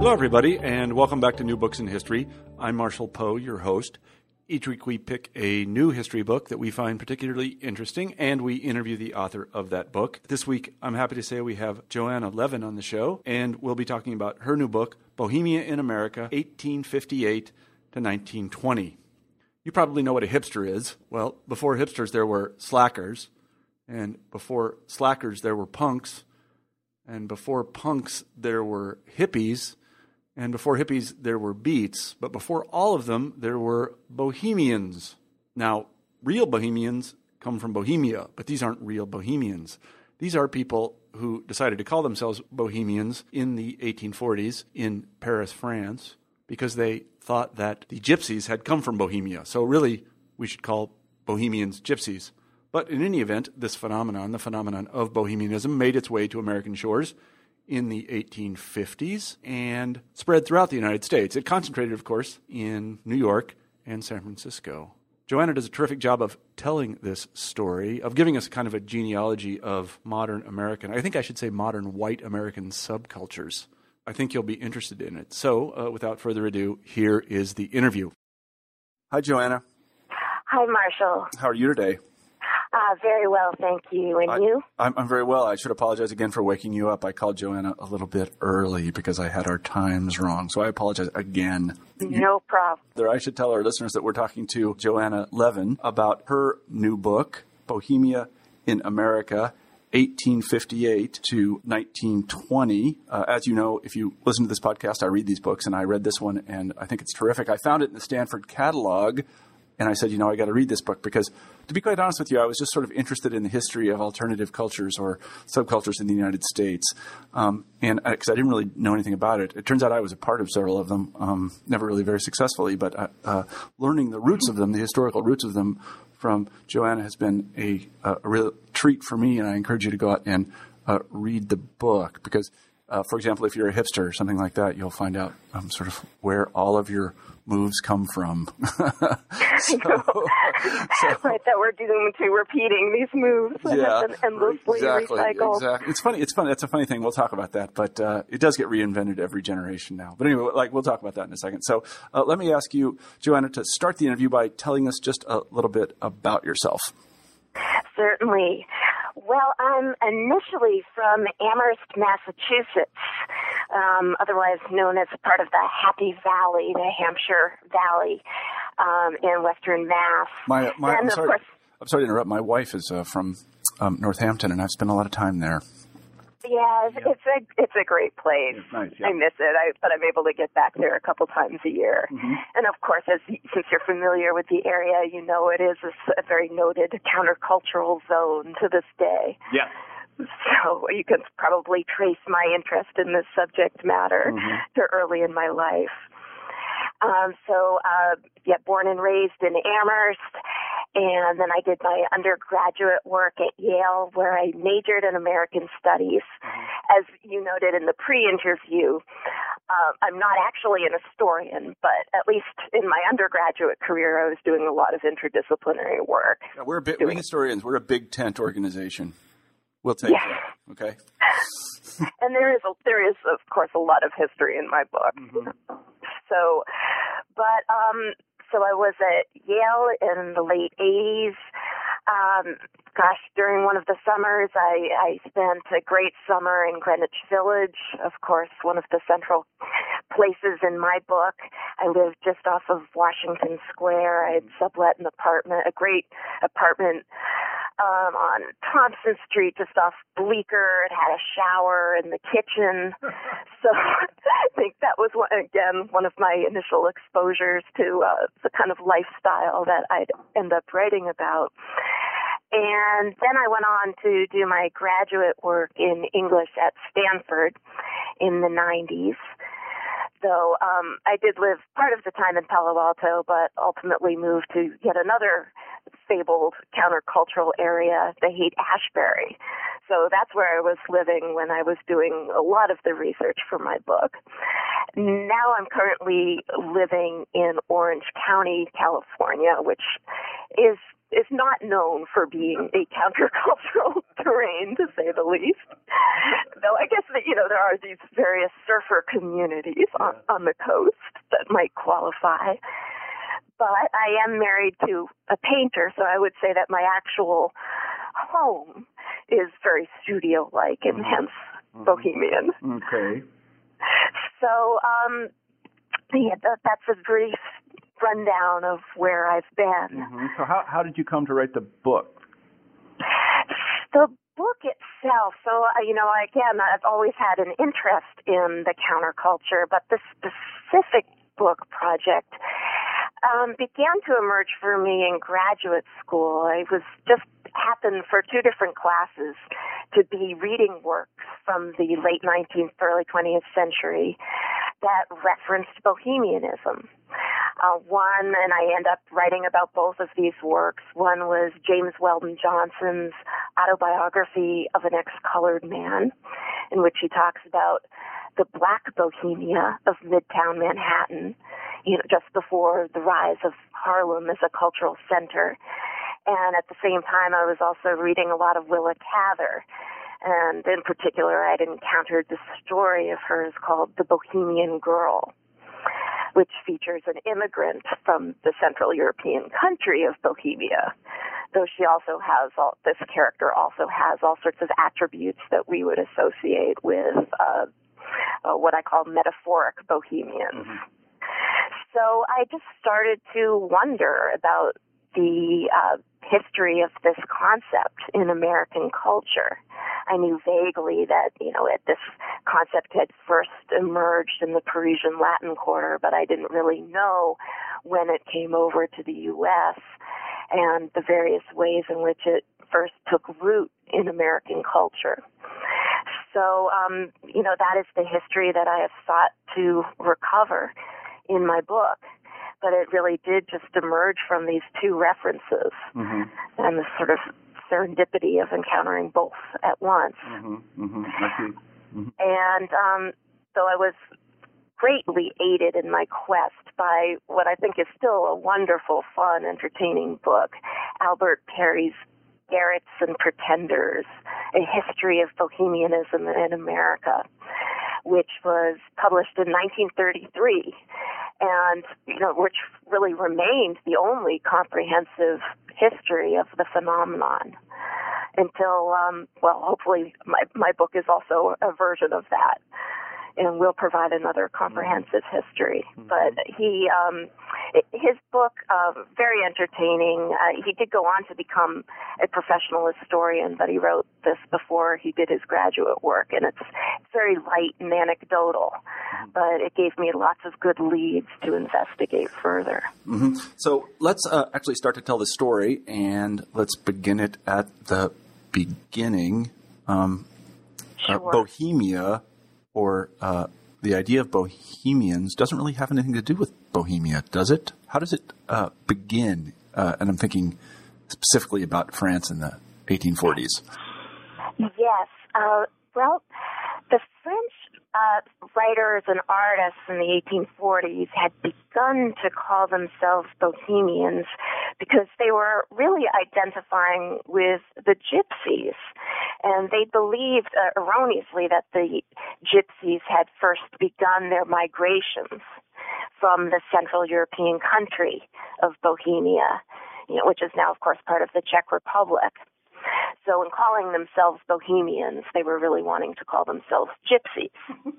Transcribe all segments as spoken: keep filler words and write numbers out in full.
Hello, everybody, and welcome back to New Books in History. I'm Marshall Poe, your host. Each week we pick a new history book that we find particularly interesting, and we interview the author of that book. This week, I'm happy to say we have Joanna Levin on the show, and we'll be talking about her new book, Bohemia in America, eighteen fifty-eight to nineteen twenty. You probably know what a hipster is. Well, before hipsters, there were slackers, and before slackers, there were punks, and before punks, there were hippies, and before hippies, there were beats. But before all of them, there were bohemians. Now, real bohemians come from Bohemia, but these aren't real bohemians. These are people who decided to call themselves bohemians in the eighteen forties in Paris, France, because they thought that the gypsies had come from Bohemia. So really, we should call bohemians gypsies. But in any event, this phenomenon, the phenomenon of bohemianism, made its way to American shores in the eighteen fifties and spread throughout the United States. It concentrated, of course, in New York and San Francisco. Joanna does a terrific job of telling this story, of giving us kind of a genealogy of modern American, I think I should say modern white American subcultures. I think you'll be interested in it. So, uh, without further ado, here is the interview. Hi, Joanna. Hi, Marshall. How are you today? Uh, very well, thank you. And I, you? I'm, I'm very well. I should apologize again for waking you up. I called Joanna a little bit early because I had our times wrong. So I apologize again. No problem. There, I should tell our listeners that we're talking to Joanna Levin about her new book, Bohemia in America, eighteen fifty-eight to nineteen twenty. Uh, as you know, if you listen to this podcast, I read these books, and I read this one, and I think it's terrific. I found it in the Stanford catalog, and I said, you know, I got to read this book because, to be quite honest with you, I was just sort of interested in the history of alternative cultures or subcultures in the United States. Um, and because I, I didn't really know anything about it. It turns out I was a part of several of them, um, never really very successfully, but uh, uh, learning the roots of them, the historical roots of them from Joanna has been a, a real treat for me. And I encourage you to go out and uh, read the book because, uh, for example, if you're a hipster or something like that, you'll find out um, sort of where all of your moves come from. so, so, right, that we're doomed to repeating these moves yeah, and endlessly exactly, recycle. Exactly. It's funny. It's funny. It's a funny thing. We'll talk about that, but uh, it does get reinvented every generation now. But anyway, like we'll talk about that in a second. So uh, let me ask you, Joanna, to start the interview by telling us just a little bit about yourself. Certainly. Well, I'm initially from Amherst, Massachusetts, um, otherwise known as part of the Happy Valley, the Hampshire Valley, um, in western Mass. My, my, and I'm, of sorry, course, I'm sorry to interrupt. My wife is uh, from um, Northampton, and I've spent a lot of time there. Yeah, Yeah. it's a it's a great place. It's nice, yeah. I miss it, I, but I'm able to get back there a couple times a year. Mm-hmm. And of course, as since you're familiar with the area, you know it is a, a very noted countercultural zone to this day. Yeah. So you can probably trace my interest in this subject matter Mm-hmm. to early in my life. Um, so, uh, yeah, born and raised in Amherst, and then I did my undergraduate work at Yale, where I majored in American Studies. Mm-hmm. As you noted in the pre-interview, uh, I'm not actually an historian, but at least in my undergraduate career, I was doing a lot of interdisciplinary work. Yeah, we're a bit, doing, we historians. We're a big tent organization. We'll take yeah. that. Okay. And there is, a, there is, of course, a lot of history in my book. Mm-hmm. So, but, um, so I was at Yale in the late eighties. Um, gosh, during one of the summers, I, I spent a great summer in Greenwich Village, of course, one of the central places in my book. I lived just off of Washington Square. I had sublet an apartment, a great apartment um, on Thompson Street, just off Bleecker. It had a shower in the kitchen. So I think that was, one, again, one of my initial exposures to uh, the kind of lifestyle that I'd end up writing about. And then I went on to do my graduate work in English at Stanford in the nineties. So um, I did live part of the time in Palo Alto, but ultimately moved to yet another fabled countercultural area, the Haight-Ashbury. So that's where I was living when I was doing a lot of the research for my book. Now I'm currently living in Orange County, California, which is is not known for being a countercultural terrain, to say the least. Though I guess that you know, there are these various surfer communities on, Yeah. on the coast that might qualify. But I am married to a painter, so I would say that my actual home is very studio-like and Mhm. hence Mhm. bohemian. Okay. So, um, yeah, that, that's a brief rundown of where I've been. Mm-hmm. So how how did you come to write the book? The book itself, so, uh, you know, again, I've always had an interest in the counterculture, but the specific book project um, began to emerge for me in graduate school. I was just happened for two different classes to be reading works from the late nineteenth, early twentieth century that referenced bohemianism. Uh, one, and I end up writing about both of these works. One was James Weldon Johnson's autobiography of an ex-colored man, in which he talks about the black bohemia of Midtown Manhattan, you know, just before the rise of Harlem as a cultural center. And at the same time, I was also reading a lot of Willa Cather. And in particular, I'd encountered this story of hers called The Bohemian Girl, which features an immigrant from the Central European country of Bohemia, though she also has all, this character also has all sorts of attributes that we would associate with uh, uh, what I call metaphoric bohemians. Mm-hmm. So I just started to wonder about the uh, history of this concept in American culture. I knew vaguely that, you know, it, this concept had first emerged in the Parisian Latin Quarter, but I didn't really know when it came over to the U S and the various ways in which it first took root in American culture. So, um, you know, that is the history that I have sought to recover in my book. But it really did just emerge from these two references Mm-hmm. and the sort of serendipity of encountering both at once. Mm-hmm. Mm-hmm. I see. Mm-hmm. And um, so I was greatly aided in my quest by what I think is still a wonderful, fun, entertaining book, Albert Perry's Garrets and Pretenders, A History of Bohemianism in America, which was published in nineteen thirty-three, and, you know, which really remained the only comprehensive history of the phenomenon until, um, well, hopefully my, my book is also a version of that and will provide another comprehensive history. Mm-hmm. But he, um, his book, uh, very entertaining. Uh, he did go on to become a professional historian, but he wrote this before he did his graduate work, and it's, it's very light and anecdotal, mm-hmm. but it gave me lots of good leads to investigate further. Mm-hmm. So let's uh, actually start to tell the story, and let's begin it at the beginning. Um, sure. uh, Bohemia, or uh, the idea of bohemians, doesn't really have anything to do with Bohemia, does it? How does it uh, begin? Uh, and I'm thinking specifically about France in the eighteen forties. Yes. Uh, well, the French uh, writers and artists in the eighteen forties had begun to call themselves bohemians because they were really identifying with the gypsies. And they believed uh, erroneously that the gypsies had first begun their migrations from the Central European country of Bohemia, you know, which is now, of course, part of the Czech Republic. So in calling themselves Bohemians, they were really wanting to call themselves gypsies.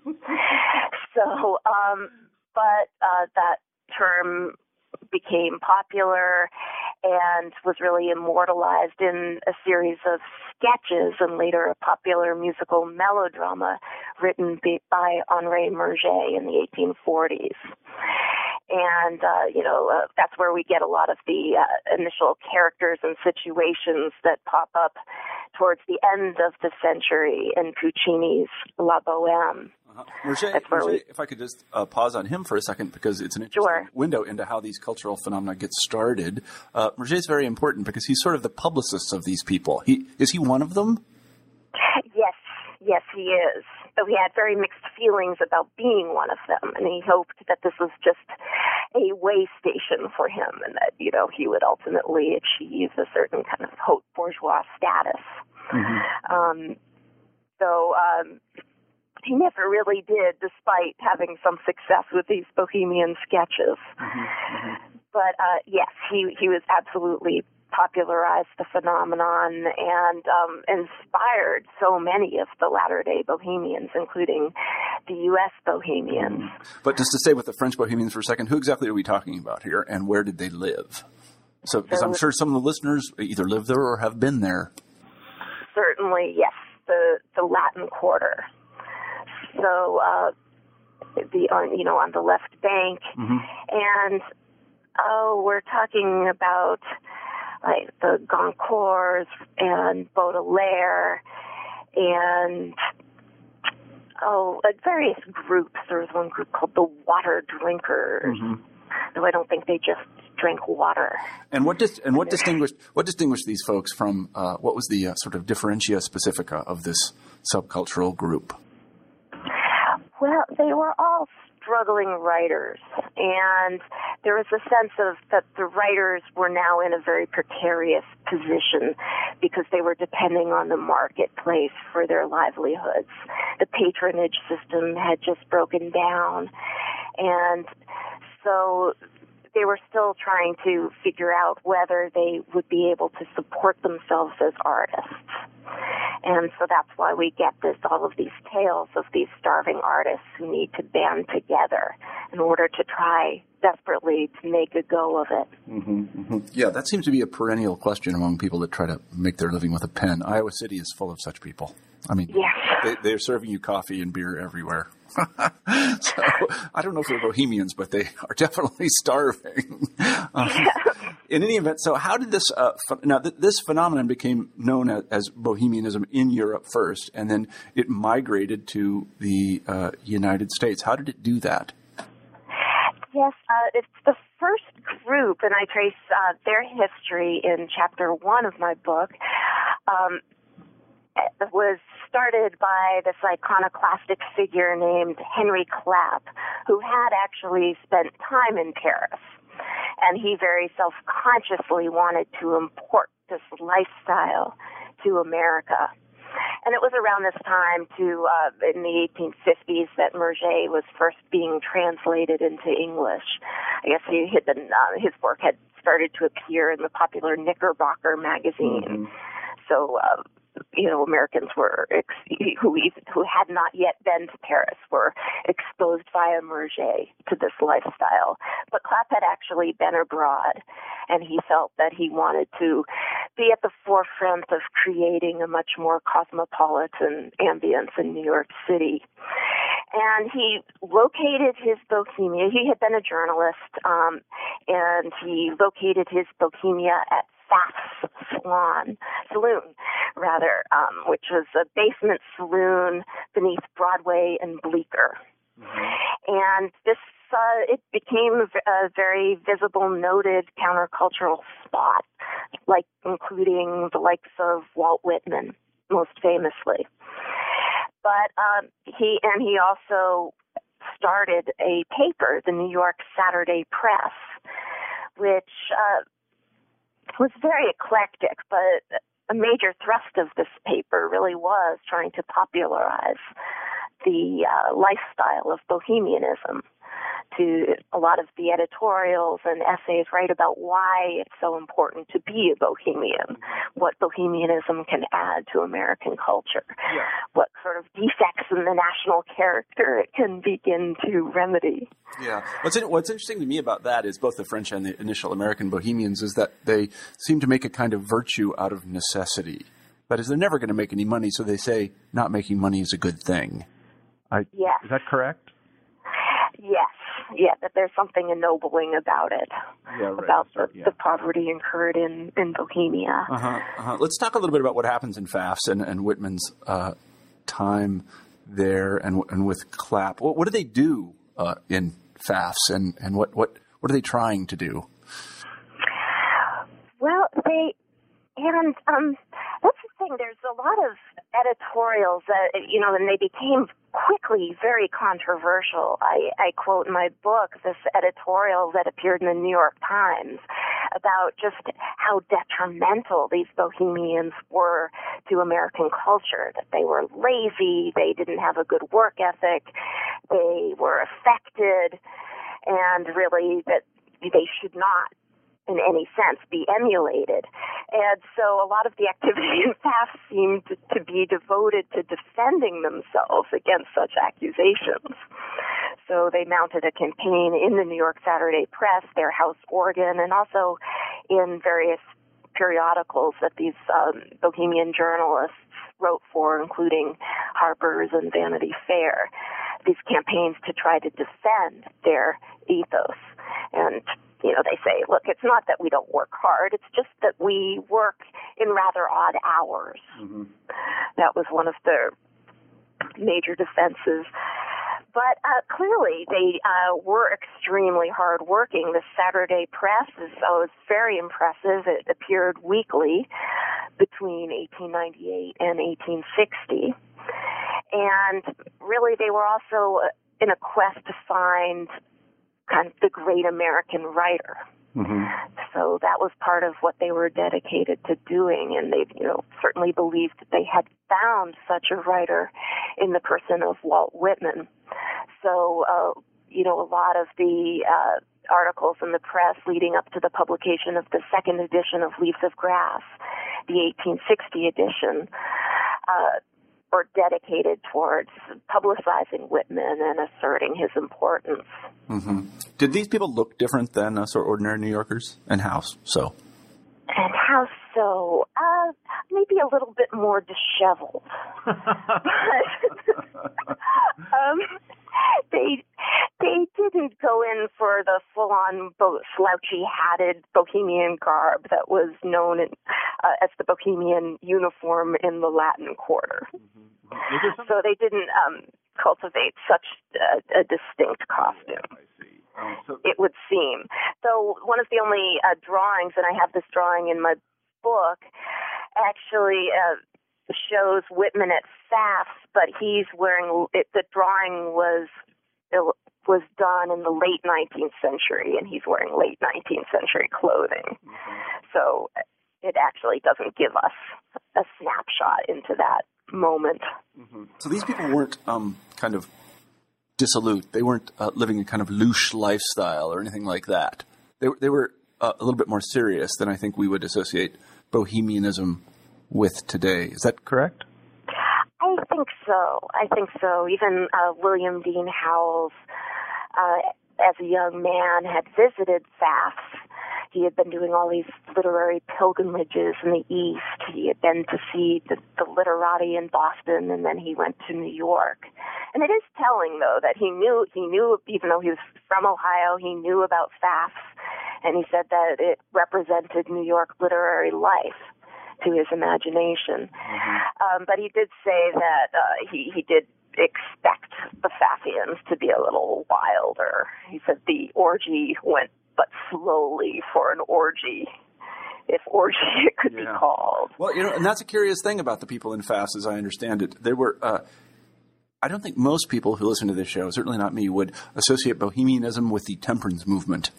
so, um, but uh, that term became popular and was really immortalized in a series of sketches and later a popular musical melodrama written by Henri Murger in the eighteen forties. And, uh, you know, uh, that's where we get a lot of the uh, initial characters and situations that pop up towards the end of the century in Puccini's La Bohème. Uh-huh. Murger, That's where Murger, we... if I could just uh, pause on him for a second, because it's an interesting Sure. window into how these cultural phenomena get started. Uh, Murger is very important because he's sort of the publicist of these people. He, is he one of them? Yes, yes, he is. So he had very mixed feelings about being one of them, and he hoped that this was just a way station for him and that, you know, he would ultimately achieve a certain kind of haute bourgeois status. Mm-hmm. Um, so, um, he never really did, despite having some success with these Bohemian sketches. Mm-hmm, mm-hmm. But uh, yes, he he was absolutely popularized the phenomenon and um, inspired so many of the latter-day Bohemians, including the U S Bohemians. Mm. But just to stay with the French Bohemians for a second, who exactly are we talking about here, and where did they live? So, because I'm sure some of the listeners either live there or have been there. Certainly, yes, the the Latin Quarter. So, uh, the on you know on the left bank, mm-hmm. and oh, we're talking about like the Goncourts and Baudelaire and oh, like various groups. There was one group called the Water Drinkers. Mm-hmm. Though I don't think they just drank water. And what dis- and what distinguished what distinguished these folks from uh, what was the uh, sort of differentia specifica of this subcultural group? Well, they were all struggling writers, and there was a sense of that the writers were now in a very precarious position because they were depending on the marketplace for their livelihoods. The patronage system had just broken down, and so they were still trying to figure out whether they would be able to support themselves as artists. And so that's why we get this, all of these tales of these starving artists who need to band together in order to try desperately to make a go of it. Mm-hmm, mm-hmm. Yeah, that seems to be a perennial question among people that try to make their living with a pen. Iowa City is full of such people. I mean, yes. they, they're serving you coffee and beer everywhere. So I don't know if they're Bohemians, but they are definitely starving. Um, yeah. In any event, so how did this uh, ph- now th- this phenomenon became known as, as Bohemianism in Europe first, and then it migrated to the uh, United States. How did it do that? Yes, uh, it's the first group, and I trace uh, their history in chapter one of my book. Um, it was started by this iconoclastic figure named Henry Clapp, who had actually spent time in Paris. And he very self-consciously wanted to import this lifestyle to America. And it was around this time, to uh, in the eighteen fifties, that Murger was first being translated into English. I guess he had been, uh, his work had started to appear in the popular Knickerbocker magazine. Mm-hmm. So, uh, you know, Americans were ex- who who had not yet been to Paris were exposed via Murger to this lifestyle. But Clapp had actually been abroad, and he felt that he wanted to be at the forefront of creating a much more cosmopolitan ambience in New York City. And he located his Bohemia. He had been a journalist, um, and he located his Bohemia at Pfaff's Salon, Saloon, rather, um, which was a basement saloon beneath Broadway and Bleecker. Mm-hmm. And this, uh, it became a very visible, noted countercultural spot, like including the likes of Walt Whitman, most famously. But um, he and he also started a paper, the New York Saturday Press, which uh, was very eclectic, but a major thrust of this paper really was trying to popularize the uh, lifestyle of Bohemianism. To a lot of the editorials and essays write about why it's so important to be a Bohemian, what Bohemianism can add to American culture, yeah. what sort of defects in the national character it can begin to remedy. Yeah. What's in, what's interesting to me about that is both the French and the initial American Bohemians is that they seem to make a kind of virtue out of necessity. That is, they're never going to make any money, so they say not making money is a good thing. I, yes. Is that correct? Yes. Yeah, that there's something ennobling about it, yeah, right. about the, yeah. the poverty incurred in, in Bohemia. Uh-huh, uh-huh. Let's talk a little bit about what happens in Pfaff's and, and Whitman's uh, time there and and with Clapp. What, what do they do uh, in Pfaff's, and, and what, what, what are they trying to do? Well, they, and um, that's the thing, there's a lot of editorials that, you know, and they became quickly very controversial. I, I quote in my book this editorial that appeared in the New York Times about just how detrimental these bohemians were to American culture, that they were lazy, they didn't have a good work ethic, they were affected, and really that they should not in any sense be emulated. And so a lot of the activity in F A F seemed to be devoted to defending themselves against such accusations. So they mounted a campaign in the New York Saturday Press, their house organ, and also in various periodicals that these um, Bohemian journalists wrote for, including Harper's and Vanity Fair, these campaigns to try to defend their ethos. And, you know, they say, look, it's not that we don't work hard, it's just that we work in rather odd hours. Mm-hmm. That was one of their major defenses. But uh, clearly, they uh, were extremely hardworking. The Saturday Press is uh, was very impressive. It appeared weekly between eighteen ninety-eight and eighteen sixty. And really, they were also in a quest to find kind of the great American writer. Mm-hmm. So that was part of what they were dedicated to doing, and they, you know, certainly believed that they had found such a writer in the person of Walt Whitman. So, uh, you know, a lot of the uh, articles in the press leading up to the publication of the second edition of Leaves of Grass, the eighteen sixty edition, uh, were dedicated towards publicizing Whitman and asserting his importance. Mm-hmm. Did these people look different than us or ordinary New Yorkers? And how so? And how so? Uh, maybe a little bit more disheveled. but, um, they they didn't go in for the full-on bo- slouchy-hatted Bohemian garb that was known in, uh, as the Bohemian uniform in the Latin Quarter. Mm-hmm. So they didn't um, cultivate such a, a distinct costume. I see. Um, so it would seem. So one of the only uh, drawings, and I have this drawing in my book, actually uh, shows Whitman at F A F, but he's wearing, it, the drawing was it was done in the late nineteenth century, and he's wearing late nineteenth century clothing. Mm-hmm. So it actually doesn't give us a snapshot into that moment. Mm-hmm. So these people weren't um, kind of dissolute. They weren't uh, living a kind of loose lifestyle or anything like that. They, they were uh, a little bit more serious than I think we would associate bohemianism with today. Is that correct? I think so. I think so. Even uh, William Dean Howells, uh, as a young man, had visited F A F. He had been doing all these literary pilgrimages in the East. He had been to see the, the literati in Boston, and then he went to New York. And it is telling, though, that he knew, he knew, even though he was from Ohio, he knew about F A F, and he said that it represented New York literary life to his imagination. Mm-hmm. Um, but he did say that uh, he, he did expect the Fafians to be a little wilder. He said the orgy went but slowly for an orgy, if orgy it could yeah. be called. Well, you know, and that's a curious thing about the people in F A F, as I understand it. They were, uh, I don't think most people who listen to this show, certainly not me, would associate bohemianism with the temperance movement.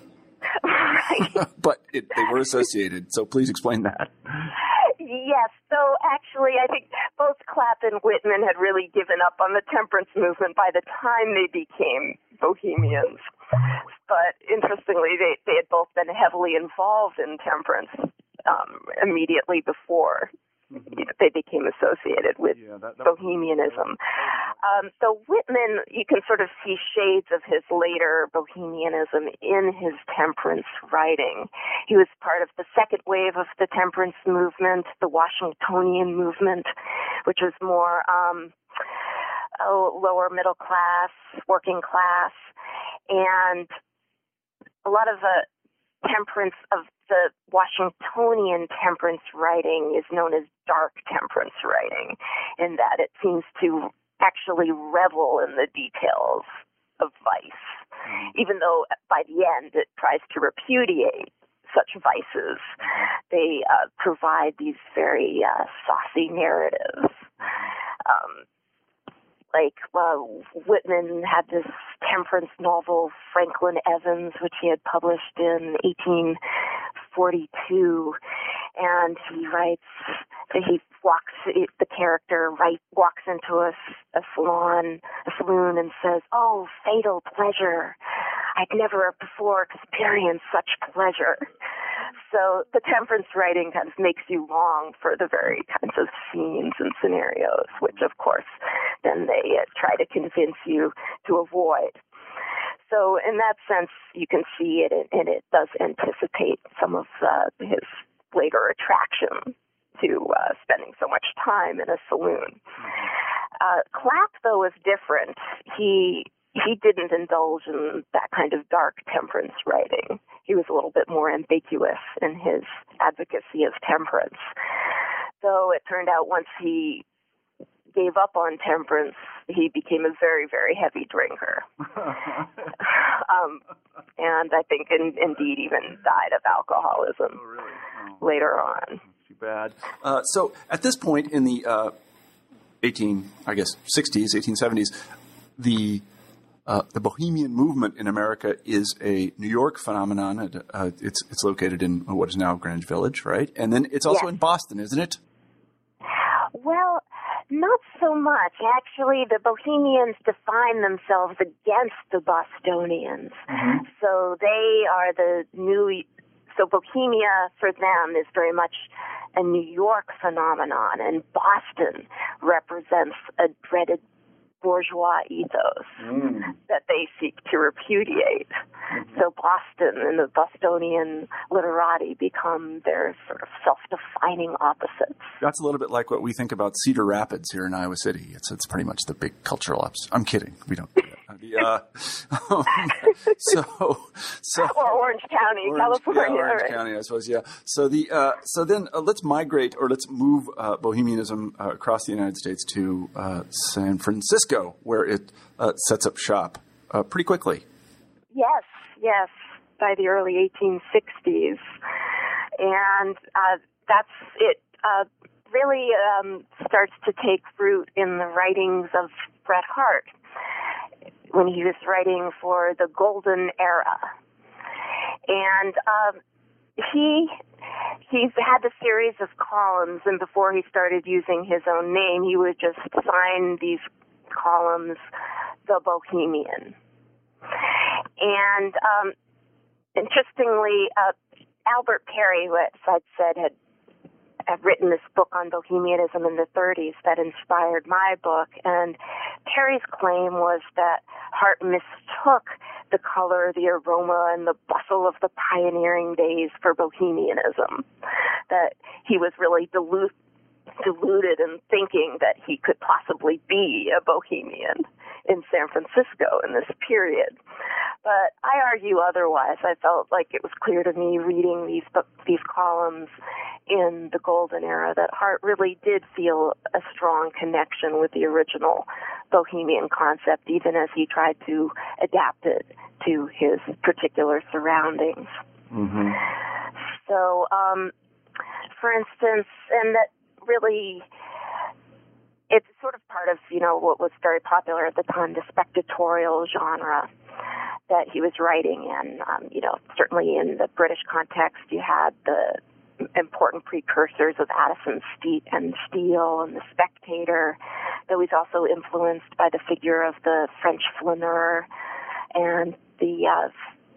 Right. But it, they were associated, so please explain that. Yes, so actually I think both Clapp and Whitman had really given up on the temperance movement by the time they became bohemians. But interestingly, they, they had both been heavily involved in temperance um, immediately before mm-hmm. you know, they became associated with yeah, that, that bohemianism. Um, so Whitman, you can sort of see shades of his later bohemianism in his temperance writing. He was part of the second wave of the temperance movement, the Washingtonian movement, which was more um, oh, lower middle class, working class, and a lot of the temperance of the Washingtonian temperance writing is known as dark temperance writing, in that it seems to actually revel in the details of vice, even though by the end it tries to repudiate such vices. They uh, provide these very uh, saucy narratives. Um, like uh, Whitman had this temperance novel, Franklin Evans, which he had published in eighteen forty-two, and he writes that he walks, the character right walks into a, a salon, a saloon, and says, "Oh, fatal pleasure! I'd never before experienced such pleasure." So the temperance writing kind of makes you long for the very kinds of scenes and scenarios, which, of course, then they uh, try to convince you to avoid. So in that sense, you can see it, and it does anticipate some of uh, his later attraction to uh, spending so much time in a saloon. Uh, Clapp, though, is different. He he didn't indulge in that kind of dark temperance writing. He was a little bit more ambiguous in his advocacy of temperance. So it turned out once he gave up on temperance, he became a very, very heavy drinker. um, and I think in, indeed even died of alcoholism oh, really? oh. later on. Too bad. Uh, so at this point in the uh, eighteen, I guess, sixties, eighteen seventies, the Uh, the Bohemian movement in America is a New York phenomenon. Uh, it's it's located in what is now Greenwich Village, right? And then it's also yes. in Boston, isn't it? Well, not so much. Actually, the Bohemians define themselves against the Bostonians. Mm-hmm. So they are the new... So Bohemia, for them, is very much a New York phenomenon, and Boston represents a dreaded bourgeois ethos mm. that they seek to repudiate. Mm-hmm. So Boston and the Bostonian literati become their sort of self-defining opposites. That's a little bit like what we think about Cedar Rapids here in Iowa City. It's it's pretty much the big cultural opposite. I'm kidding. We don't do that. The, uh, um, so, so or Orange County, Orange, California. Yeah, Orange right? County, I suppose. Yeah. So the uh, so then uh, let's migrate or let's move uh, Bohemianism uh, across the United States to uh, San Francisco, where it uh, sets up shop uh, pretty quickly. Yes, yes, by the early eighteen sixties, and uh, that's it. Uh, really um, starts to take root in the writings of Bret Harte, when he was writing for the Golden Era. And um, he he's had a series of columns, and before he started using his own name, he would just sign these columns The Bohemian. And um, interestingly, uh, Albert Perry, who as I'd said, had I've written this book on Bohemianism in the thirties that inspired my book, and Perry's claim was that Harte mistook the color, the aroma, and the bustle of the pioneering days for Bohemianism, that he was really dilute, deluded in thinking that he could possibly be a Bohemian in San Francisco in this period. But I argue otherwise. I felt like it was clear to me reading these these columns in the Golden Era that Harte really did feel a strong connection with the original Bohemian concept, even as he tried to adapt it to his particular surroundings. Mm-hmm. So, um, for instance, and that really... it's sort of part of, you know, what was very popular at the time, the spectatorial genre that he was writing in. Um, you know, certainly in the British context, you had the important precursors of Addison and Steele and the Spectator, though he's also influenced by the figure of the French flaneur and the uh,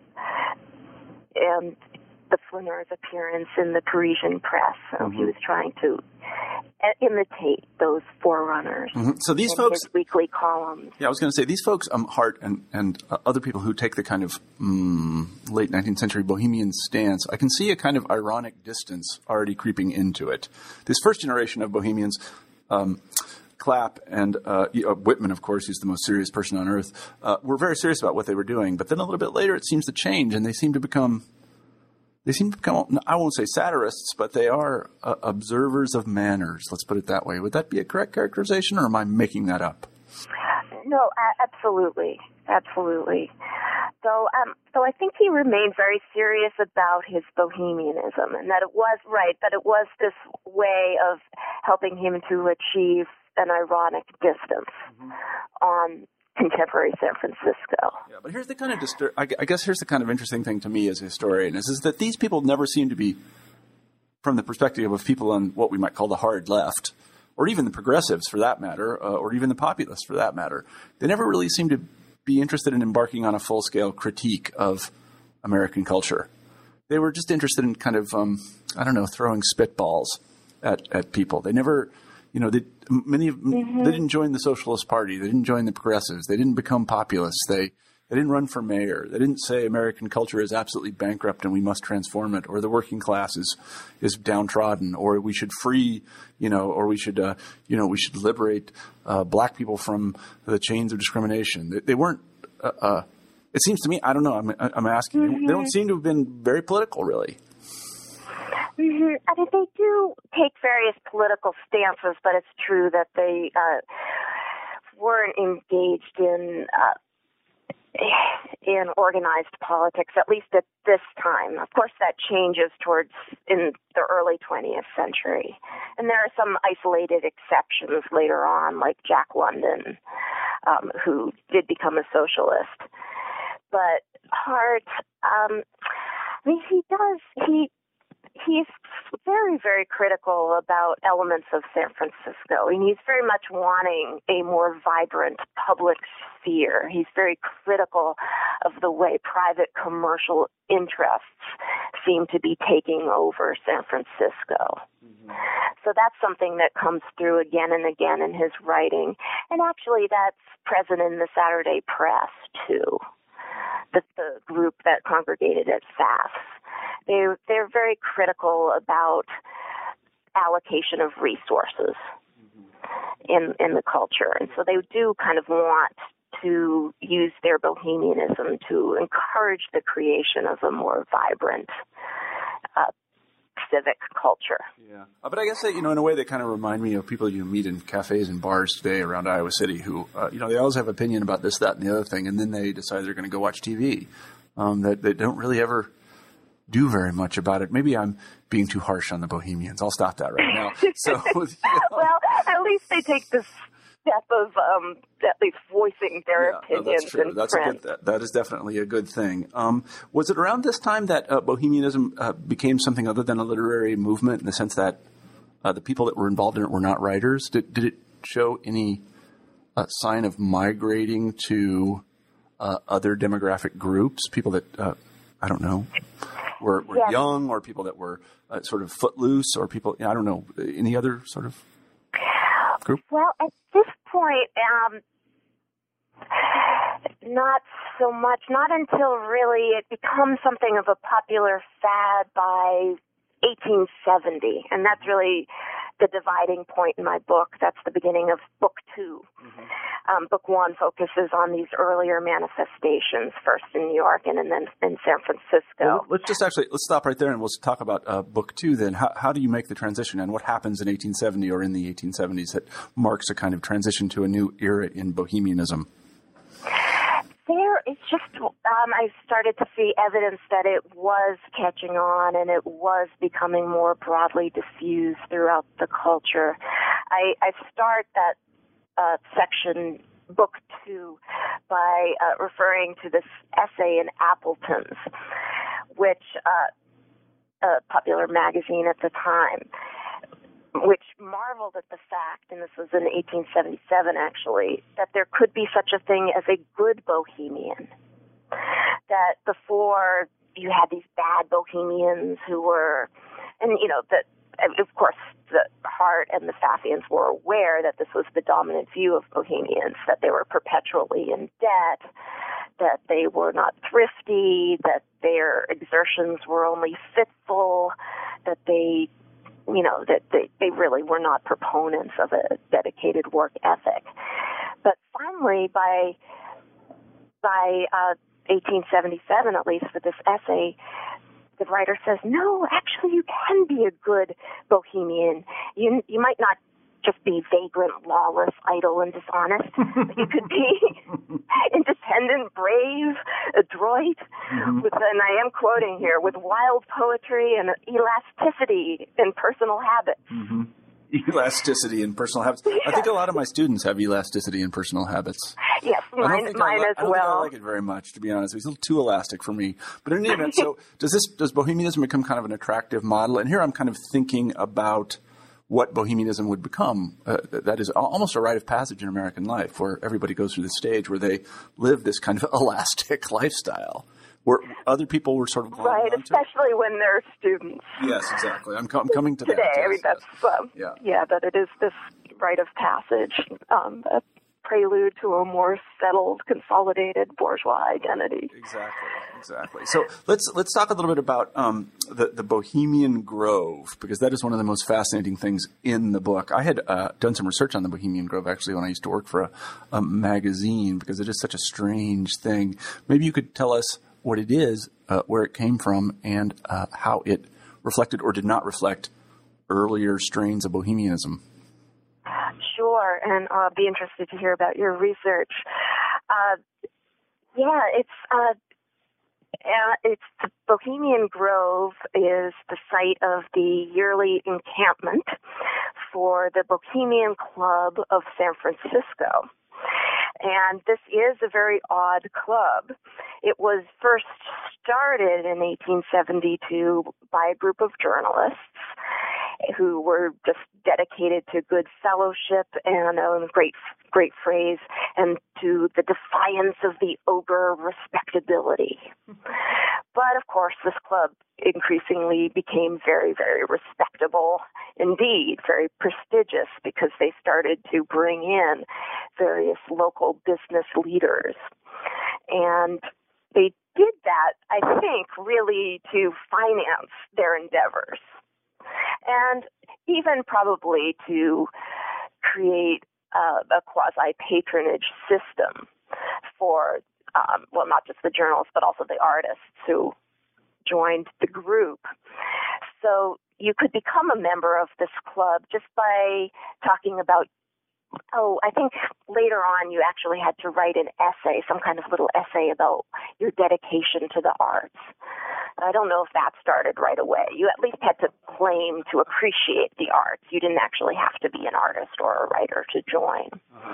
and the flaneur's appearance in the Parisian press. So mm-hmm. he was trying to imitate those forerunners. Mm-hmm. So these in folks, his weekly columns. Yeah, I was going to say these folks, um, Harte and and uh, other people who take the kind of um, late nineteenth century Bohemian stance. I can see a kind of ironic distance already creeping into it. This first generation of Bohemians. Um, Clapp and uh, Whitman, of course, he's the most serious person on earth, uh, were very serious about what they were doing. But then a little bit later, it seems to change, and they seem to become, they seem to become, I won't say satirists, but they are uh, observers of manners. Let's put it that way. Would that be a correct characterization, or am I making that up? No, uh, absolutely, absolutely. So, um, so I think he remained very serious about his bohemianism, and that it was right, that it was this way of helping him to achieve an ironic distance mm-hmm. on contemporary San Francisco. Yeah, but here's the kind of distur- I guess here's the kind of interesting thing to me as a historian is, is that these people never seem to be, from the perspective of people on what we might call the hard left, or even the progressives for that matter, uh, or even the populists for that matter, they never really seem to be interested in embarking on a full-scale critique of American culture. They were just interested in kind of, um, I don't know, throwing spitballs at, at people. They never... You know, they, many of mm-hmm. they didn't join the Socialist Party. They didn't join the Progressives. They didn't become populists. They they didn't run for mayor. They didn't say American culture is absolutely bankrupt and we must transform it, or the working class is is downtrodden, or we should free, you know, or we should, uh, you know, we should liberate uh, black people from the chains of discrimination. They, they weren't. Uh, uh, it seems to me, I don't know. I'm I'm asking. Mm-hmm. They don't seem to have been very political, really. Mm-hmm. I mean, they do take various political stances, but it's true that they uh, weren't engaged in uh, in organized politics, at least at this time. Of course, that changes towards in the early twentieth century, and there are some isolated exceptions later on, like Jack London, um, who did become a socialist. But Hart, um, I mean, he does he. He's very, very critical about elements of San Francisco, and he's very much wanting a more vibrant public sphere. He's very critical of the way private commercial interests seem to be taking over San Francisco. Mm-hmm. So that's something that comes through again and again in his writing, and actually that's present in the Saturday Press, too, the, the group that congregated at F A F's. They, they're very critical about allocation of resources mm-hmm. in in the culture. And so they do kind of want to use their bohemianism to encourage the creation of a more vibrant uh, civic culture. Yeah. Uh, but I guess, that, you know, in a way they kind of remind me of people you meet in cafes and bars today around Iowa City who, uh, you know, they always have opinion about this, that, and the other thing, and then they decide they're going to go watch T V. Um, that they don't really ever do very much about it. Maybe I'm being too harsh on the Bohemians. I'll stop that right now. So, you know. Well, at least they take the step of um, at least voicing their yeah, opinions. No, that's true. In that's print. a good. That, that is definitely a good thing. Um, was it around this time that uh, Bohemianism uh, became something other than a literary movement, in the sense that uh, the people that were involved in it were not writers? Did, did it show any uh, sign of migrating to uh, other demographic groups? People that uh, I don't know. Were, were yes. young, or people that were uh, sort of footloose, or people, I don't know, any other sort of group? Well, at this point, um, not so much, not until really it becomes something of a popular fad by eighteen seventy, and that's really the dividing point in my book. That's the beginning of book two. Mm-hmm. Um, book one focuses on these earlier manifestations, first in New York and then in San Francisco. Well, let's just actually, let's stop right there and we'll talk about uh, book two then. How, how do you make the transition, and what happens in eighteen seventy or in the eighteen seventies that marks a kind of transition to a new era in Bohemianism? There, it's just, um, I started to see evidence that it was catching on and it was becoming more broadly diffused throughout the culture. I, I start that uh, section, book two, by uh, referring to this essay in Appleton's, which uh, a popular magazine at the time, which marveled at the fact, and this was in eighteen seventy-seven actually, that there could be such a thing as a good bohemian. That before you had these bad bohemians who were, and you know, that of course the Hart and the Pfaffians were aware that this was the dominant view of bohemians, that they were perpetually in debt, that they were not thrifty, that their exertions were only fitful, that they you know, that they, they really were not proponents of a dedicated work ethic. But finally, by by uh, eighteen seventy-seven, at least for this essay, the writer says, no, actually you can be a good bohemian. You you might not just be vagrant, lawless, idle, and dishonest. You could be independent, brave, adroit, mm-hmm. with, and I am quoting here, with wild poetry and elasticity in personal habits. Mm-hmm. Elasticity in personal habits. Yeah. I think a lot of my students have elasticity in personal habits. Yes, mine, mine li- as I don't well. Think I like it very much, to be honest. It's a little too elastic for me. But in any event, so does this does bohemianism become kind of an attractive model? And here I'm kind of thinking about what bohemianism would become. Uh, that is almost a rite of passage in American life, where everybody goes through the stage where they live this kind of elastic lifestyle, where other people were sort of right, especially when they're students. Yes, exactly. I'm, co- I'm coming to today. that. Today, I mean that's um, yeah, yeah, that it is this rite of passage, um, a prelude to a more settled, consolidated bourgeois identity. Exactly, exactly. So let's let's talk a little bit about um, the the Bohemian Grove, because that is one of the most fascinating things in the book. I had uh, done some research on the Bohemian Grove actually when I used to work for a, a magazine, because it is such a strange thing. Maybe you could tell us what it is, uh, where it came from, and uh, how it reflected or did not reflect earlier strains of bohemianism. Sure, and I'll be interested to hear about your research. Uh, yeah, it's uh, uh, it's the Bohemian Grove is the site of the yearly encampment for the Bohemian Club of San Francisco. And this is a very odd club. It was first started in eighteen seventy-two by a group of journalists who were just dedicated to good fellowship and a great, great phrase, and to the defiance of the ogre respectability. But of course, this club increasingly became very, very respectable indeed, very prestigious, because they started to bring in various local business leaders. And they did that, I think, really to finance their endeavors. And even probably to create uh, a quasi-patronage system for, um, well, not just the journalists, but also the artists who joined the group. So you could become a member of this club just by talking about, oh, I think later on you actually had to write an essay, some kind of little essay about your dedication to the arts. I don't know if that started right away. You at least had to claim to appreciate the arts. You didn't actually have to be an artist or a writer to join. Uh-huh.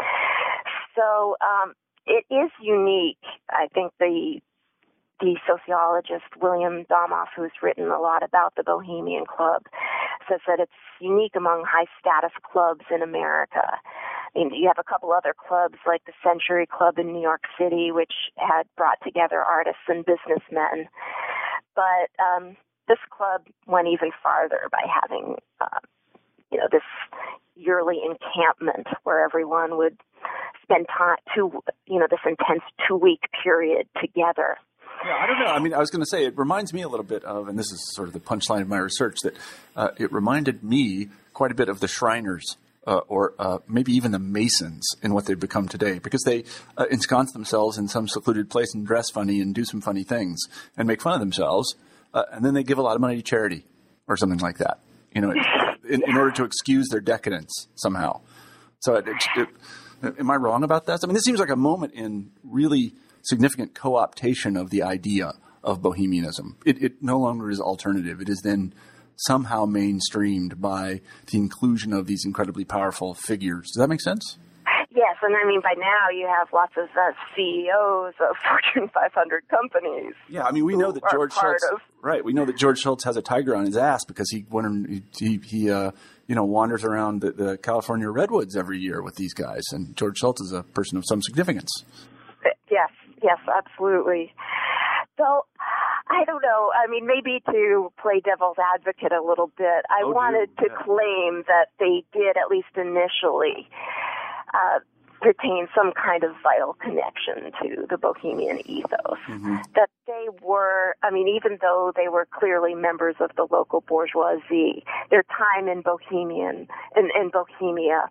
So um, it is unique. I think the the sociologist William Domoff, who's written a lot about the Bohemian Club, says that it's unique among high-status clubs in America. I mean, you have a couple other clubs like the Century Club in New York City, which had brought together artists and businessmen. But um, this club went even farther by having, uh, you know, this yearly encampment where everyone would spend time, two, you know, this intense two-week period together. Yeah, I don't know. I mean, I was going to say, it reminds me a little bit of, and this is sort of the punchline of my research, that uh, it reminded me quite a bit of the Shriners. Uh, or uh, maybe even the Masons in what they've become today, because they uh, ensconce themselves in some secluded place and dress funny and do some funny things and make fun of themselves, uh, and then they give a lot of money to charity or something like that, you know, in, in order to excuse their decadence somehow. So it, it, it, am I wrong about that? I mean, this seems like a moment in really significant co-optation of the idea of bohemianism. It, it no longer is alternative. It is then somehow mainstreamed by the inclusion of these incredibly powerful figures. Does that make sense? Yes, and I mean, by now you have lots of uh, C E Os of Fortune five hundred companies. Yeah, I mean, we know that George Shultz, of... right? We know that George Shultz has a tiger on his ass because he went and he, he uh, you know, wanders around the, the California redwoods every year with these guys, and George Shultz is a person of some significance. Yes, yes, absolutely. So, I don't know. I mean, maybe to play devil's advocate a little bit, I oh, wanted dude. to yeah. claim that they did, at least initially, uh, retain some kind of vital connection to the Bohemian ethos. Mm-hmm. That they were, I mean, even though they were clearly members of the local bourgeoisie, their time in Bohemian, in, in Bohemia,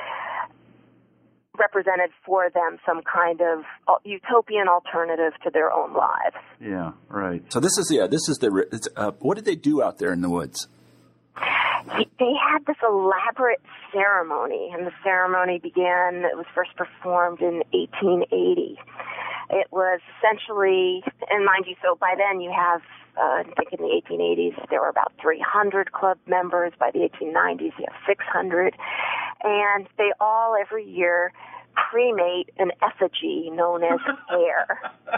represented for them some kind of utopian alternative to their own lives. Yeah, right. So this is yeah, this is the. It's, uh, what did they do out there in the woods? They had this elaborate ceremony, and the ceremony began. It was first performed in eighteen eighty, it was essentially, and mind you, so by then you have, uh, I think in the eighteen eighties, there were about three hundred club members. By the eighteen nineties, you have six hundred. And they all, every year, cremate an effigy known as hair.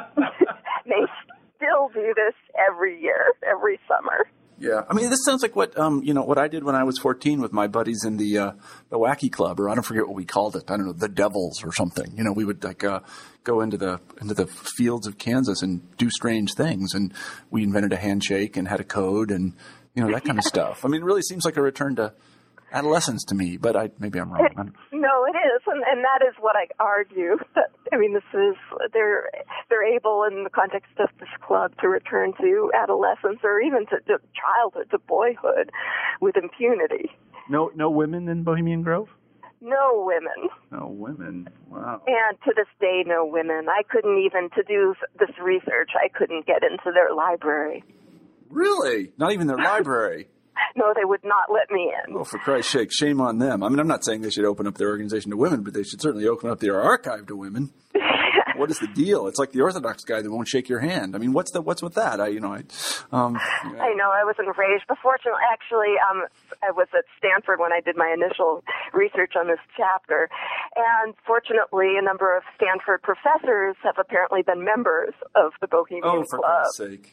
They still do this every year, every summer. Yeah, I mean, this sounds like what um, you know what I did when I was fourteen with my buddies in the uh, the Wacky Club, or I don't forget what we called it. I don't know, the Devils or something. You know, we would like uh, go into the into the fields of Kansas and do strange things, and we invented a handshake and had a code, and you know that kind of stuff. I mean, it really seems like a return to adolescence to me, but I maybe I'm wrong. It, no, it is, and, and that is what I argue. That, I mean, this is they're they're able in the context of this club to return to adolescence or even to, to childhood, to boyhood, with impunity. No, no women in Bohemian Grove. No women. No women. Wow. And to this day, no women. I couldn't even to do this research. I couldn't get into their library. Really? Not even their library. No, they would not let me in. Oh, for Christ's sake, shame on them. I mean, I'm not saying they should open up their organization to women, but they should certainly open up their archive to women. What is the deal? It's like the Orthodox guy that won't shake your hand. I mean, what's the what's with that? I, you know, I, um, yeah. I know I was enraged, but fortunately, actually, um, I was at Stanford when I did my initial research on this chapter, and fortunately, a number of Stanford professors have apparently been members of the Bohemian Oh, for Club. Christ's sake.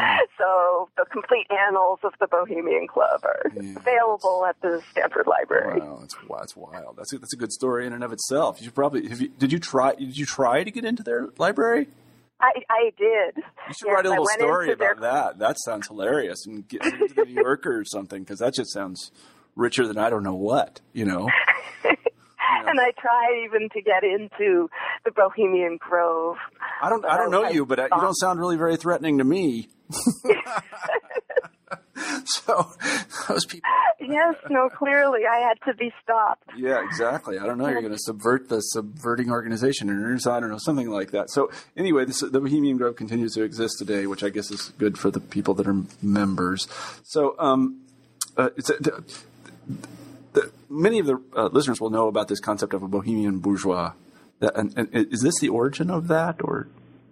So the complete annals of the Bohemian Club are yeah, available at the Stanford Library. Wow, that's that's wild. That's a, that's a good story in and of itself. You should probably have you, did you try did you try to get into their library? I, I did. You should yes, write a little story about their... that. That sounds hilarious, and get into the New Yorker or something, because that just sounds richer than I don't know what. You know. And I tried even to get into the Bohemian Grove. I don't. I don't know I, you, but I, you don't sound really very threatening to me. So those people. Yes. No. Clearly, I had to be stopped. Yeah. Exactly. I don't know. You're going to subvert the subverting organization, or I don't know, something like that. So anyway, this, the Bohemian Grove continues to exist today, which I guess is good for the people that are members. So, um, uh, it's. A, The, many of the uh, listeners will know about this concept of a bohemian bourgeois. That, and, and is this the origin of that, or?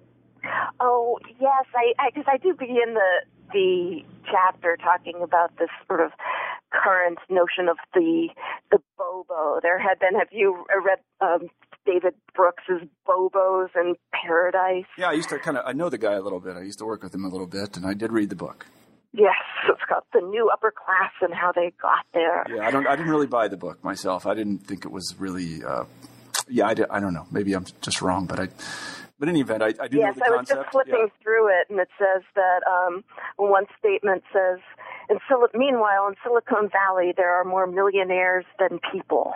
Oh yes, I because I, I do begin the the chapter talking about this sort of current notion of the the bobo. There had been. Have you read um, David Brooks's Bobos in Paradise? Yeah, I used to kind of. I know the guy a little bit. I used to work with him a little bit, and I did read the book. Yes, it's got the new upper class and how they got there. Yeah, I don't. I didn't really buy the book myself. I didn't think it was really. Uh, yeah, I, did, I don't know. Maybe I'm just wrong, but I. But in any event, I, I do yes, know the I was concept. just flipping yeah. through it, and it says that um, one statement says, "In Sil- meanwhile, in Silicon Valley, there are more millionaires than people."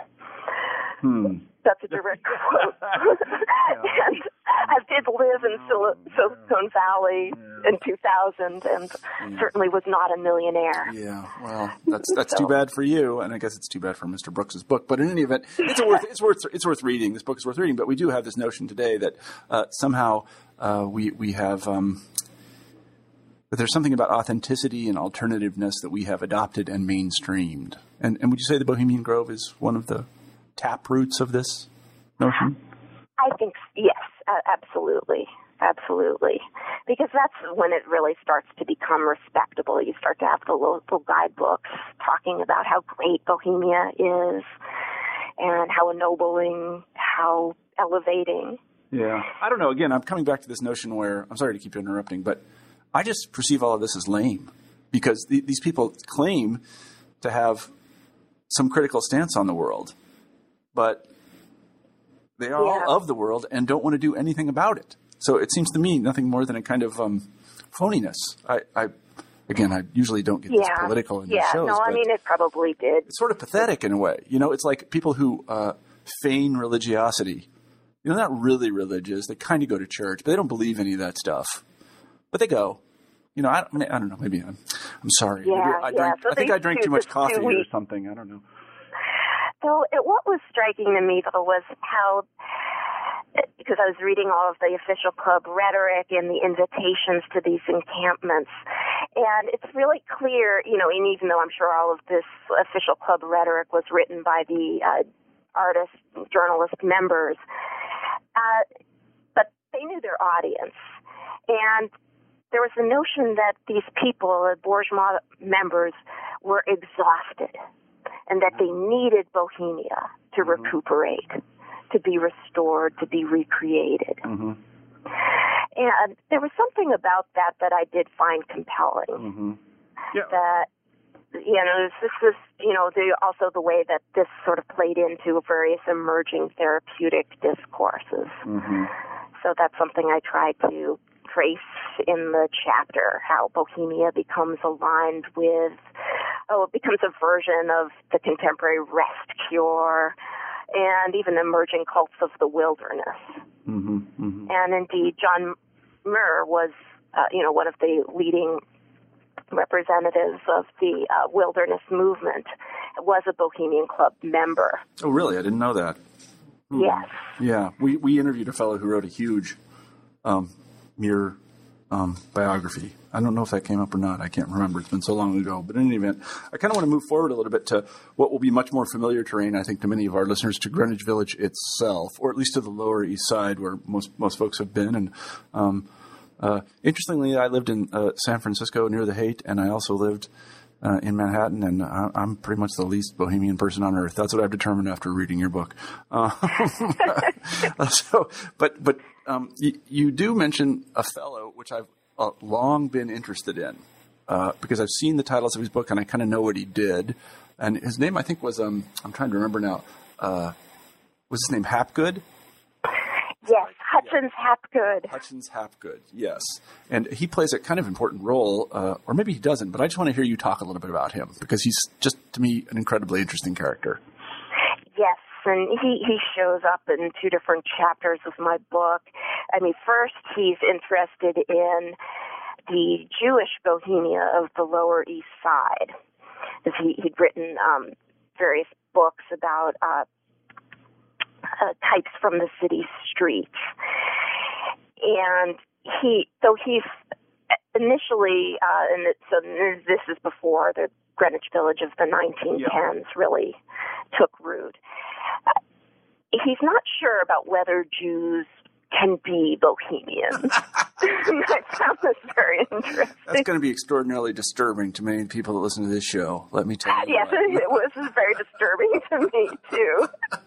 Hmm. That's a direct quote. And I did live in Sil- Silicon Valley in two thousand, and yeah. certainly was not a millionaire. Yeah, well, that's that's so. Too bad for you, and I guess it's too bad for Mister Brooks's book. But in any event, it's worth it's worth it's worth reading. This book is worth reading. But we do have this notion today that uh, somehow uh, we we have. Um, But there's something about authenticity and alternativeness that we have adopted and mainstreamed. And, and would you say the Bohemian Grove is one of the tap roots of this notion? I think, yes, uh, absolutely. Absolutely. Because that's when it really starts to become respectable. You start to have the local guidebooks talking about how great Bohemia is and how ennobling, how elevating. Yeah. I don't know. Again, I'm coming back to this notion where, I'm sorry to keep interrupting, but I just perceive all of this as lame because th- these people claim to have some critical stance on the world, but they are yeah. all of the world and don't want to do anything about it. So it seems to me nothing more than a kind of um, phoniness. I, I, again, I usually don't get yeah. this political in yeah. these shows. No, I mean, it probably did. It's sort of pathetic in a way. You know, it's like people who uh, feign religiosity. You know, they're not really religious. They kind of go to church, but they don't believe any of that stuff. But they go. You know, I, I, mean, I don't know. Maybe I'm, I'm sorry. Yeah, maybe I, yeah. drank, So I think I drank too much coffee too or something. I don't know. So it, what was striking to me, though, was how, because I was reading all of the official club rhetoric and the invitations to these encampments, and it's really clear, you know, and even though I'm sure all of this official club rhetoric was written by the uh, artist, journalist members, uh, but they knew their audience. And there was the notion that these people, the bourgeois members, were exhausted and that they needed Bohemia to mm-hmm. recuperate, to be restored, to be recreated. Mm-hmm. And there was something about that that I did find compelling. Mm-hmm. Yeah. That, you know, this is, you know, the, also the way that this sort of played into various emerging therapeutic discourses. Mm-hmm. So that's something I tried to trace in the chapter, how Bohemia becomes aligned with, oh, it becomes a version of the contemporary rest cure and even emerging cults of the wilderness. Mm-hmm, mm-hmm. And indeed, John Muir was, uh, you know, one of the leading representatives of the uh, wilderness movement, was a Bohemian Club member. Oh, really? I didn't know that. Hmm. Yes. Yeah, we, we interviewed a fellow who wrote a huge um, Muir um, biography. I don't know if that came up or not. I can't remember. It's been so long ago. But in any event, I kind of want to move forward a little bit to what will be much more familiar terrain, I think, to many of our listeners, to Greenwich Village itself, or at least to the Lower East Side, where most most folks have been. And um, uh, interestingly, I lived in uh, San Francisco near the Haight, and I also lived uh, in Manhattan, and I, I'm pretty much the least bohemian person on earth. That's what I've determined after reading your book. Uh, so, but but um, you, you do mention a fellow, which I've Uh, long been interested in, uh, because I've seen the titles of his book and I kind of know what he did. And his name, I think, was, um, I'm trying to remember now, uh, was his name Hapgood? Yes, Hutchins yeah. Hapgood. Hutchins Hapgood, yes. And he plays a kind of important role, uh, or maybe he doesn't, but I just want to hear you talk a little bit about him, because he's just, to me, an incredibly interesting character. Yes. And he, he shows up in two different chapters of my book. I mean, first, he's interested in the Jewish Bohemia of the Lower East Side. He, he'd written um, various books about uh, uh, types from the city streets. And he, so he's initially, uh, and it, so this is before the Greenwich Village of the nineteen tens yeah. really took root. Uh, he's not sure about whether Jews can be Bohemians. I found this very interesting. That's going to be extraordinarily disturbing to many people that listen to this show, let me tell you. Yes, that. It was very disturbing to me, too.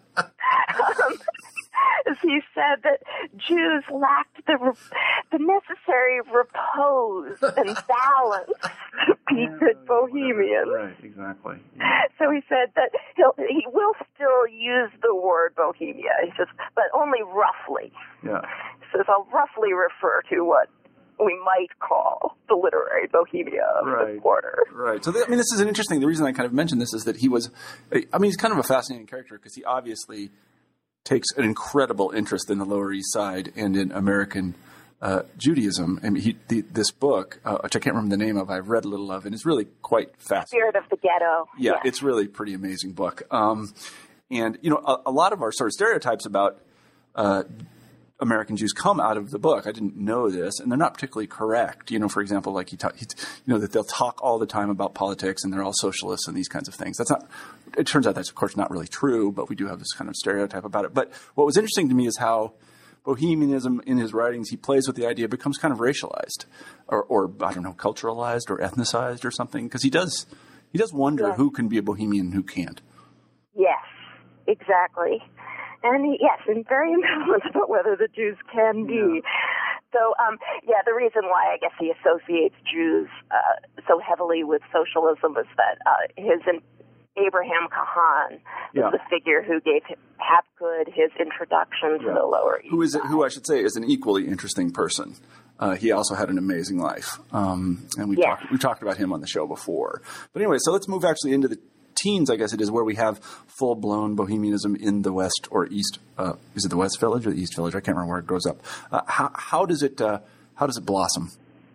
um, he said that Jews lacked the the necessary repose and balance to be yeah, good Bohemians. Right, exactly. Yeah. So he said that he'll, he will still use the word Bohemia, he says, but only roughly. Yeah. He says, I'll roughly refer to what we might call the literary Bohemia of right. the quarter. Right. So, th- I mean, this is an interesting, the reason I kind of mentioned this is that he was, I mean, he's kind of a fascinating character because he obviously takes an incredible interest in the Lower East Side and in American uh, Judaism. I mean, he, the, this book, uh, which I can't remember the name of, I've read a little of, and it's really quite fascinating. Spirit of the Ghetto. Yeah, yes. It's really a pretty amazing book. Um, and, you know, a, a lot of our sort of stereotypes about uh, American Jews come out of the book. I didn't know this, and they're not particularly correct. You know, for example, like he, ta- he you know, that they'll talk all the time about politics and they're all socialists and these kinds of things. That's not. It turns out that's of course not really true, but we do have this kind of stereotype about it. But what was interesting to me is how Bohemianism in his writings, he plays with the idea, becomes kind of racialized, or, or I don't know, culturalized or ethnicized or something, because he does he does wonder yes. who can be a Bohemian and who can't. Yes, exactly. And he, yes, and very ambivalent about whether the Jews can be. Yeah. So, um, yeah, the reason why I guess he associates Jews uh, so heavily with socialism is that uh, his in, Abraham Kahan yeah. was the figure who gave Hapgood his introduction to yeah. the Lower East Who is Side. Who I should say is an equally interesting person. Uh, he also had an amazing life, um, and we yes. talked we talked about him on the show before. But anyway, so let's move actually into the teens, I guess it is, where we have full-blown Bohemianism in the West or East. Uh, is it the West Village or the East Village? I can't remember where it grows up. Uh, how, how does it uh, how does it blossom?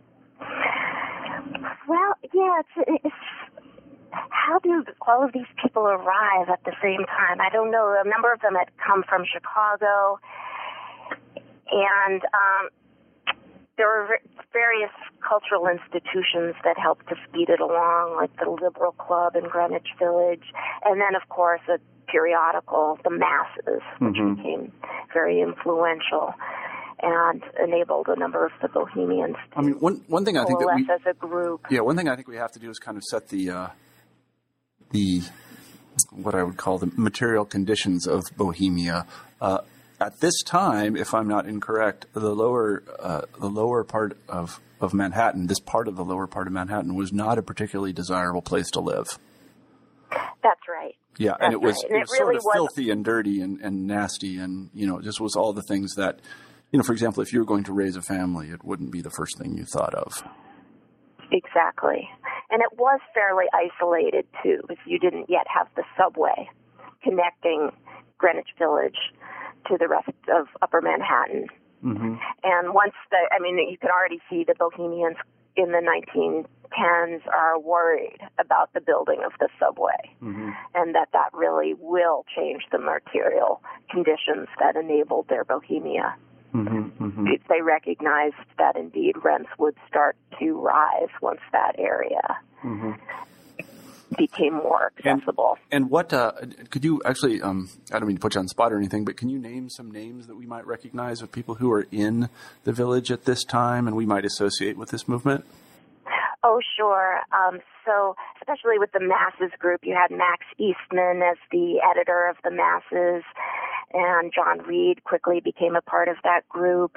Well, yeah, it's, it's how do all of these people arrive at the same time? I don't know. A number of them had come from Chicago, and um, there were various cultural institutions that helped to speed it along, like the Liberal Club in Greenwich Village, and then, of course, a periodical, The Masses, which mm-hmm. became very influential. and enabled a number of the Bohemians to I mean, one one thing I think that we as a group. Yeah, one thing I think we have to do is kind of set the uh, the what I would call the material conditions of Bohemia. Uh, at this time, if I'm not incorrect, the lower uh, the lower part of, of Manhattan, this part of the lower part of Manhattan, was not a particularly desirable place to live. That's right. Yeah, That's and it was, right. it And was it sort really of was filthy and dirty and, and nasty, and you know, just was all the things that, you know, for example, if you were going to raise a family, it wouldn't be the first thing you thought of. Exactly. And it was fairly isolated, too, because you didn't yet have the subway connecting Greenwich Village to the rest of Upper Manhattan. Mm-hmm. And once the, I mean, you can already see the Bohemians in the nineteen tens are worried about the building of the subway, Mm-hmm. and that that really will change the material conditions that enabled their Bohemia. Mm-hmm. Mm-hmm. They recognized that indeed rents would start to rise once that area Mm-hmm. became more accessible. And, and what, uh, could you actually, um, I don't mean to put you on the spot or anything, but can you name some names that we might recognize of people who are in the village at this time and we might associate with this movement? Oh, sure. Um, so especially with the Masses group, you had Max Eastman as the editor of the Masses, and John Reed quickly became a part of that group.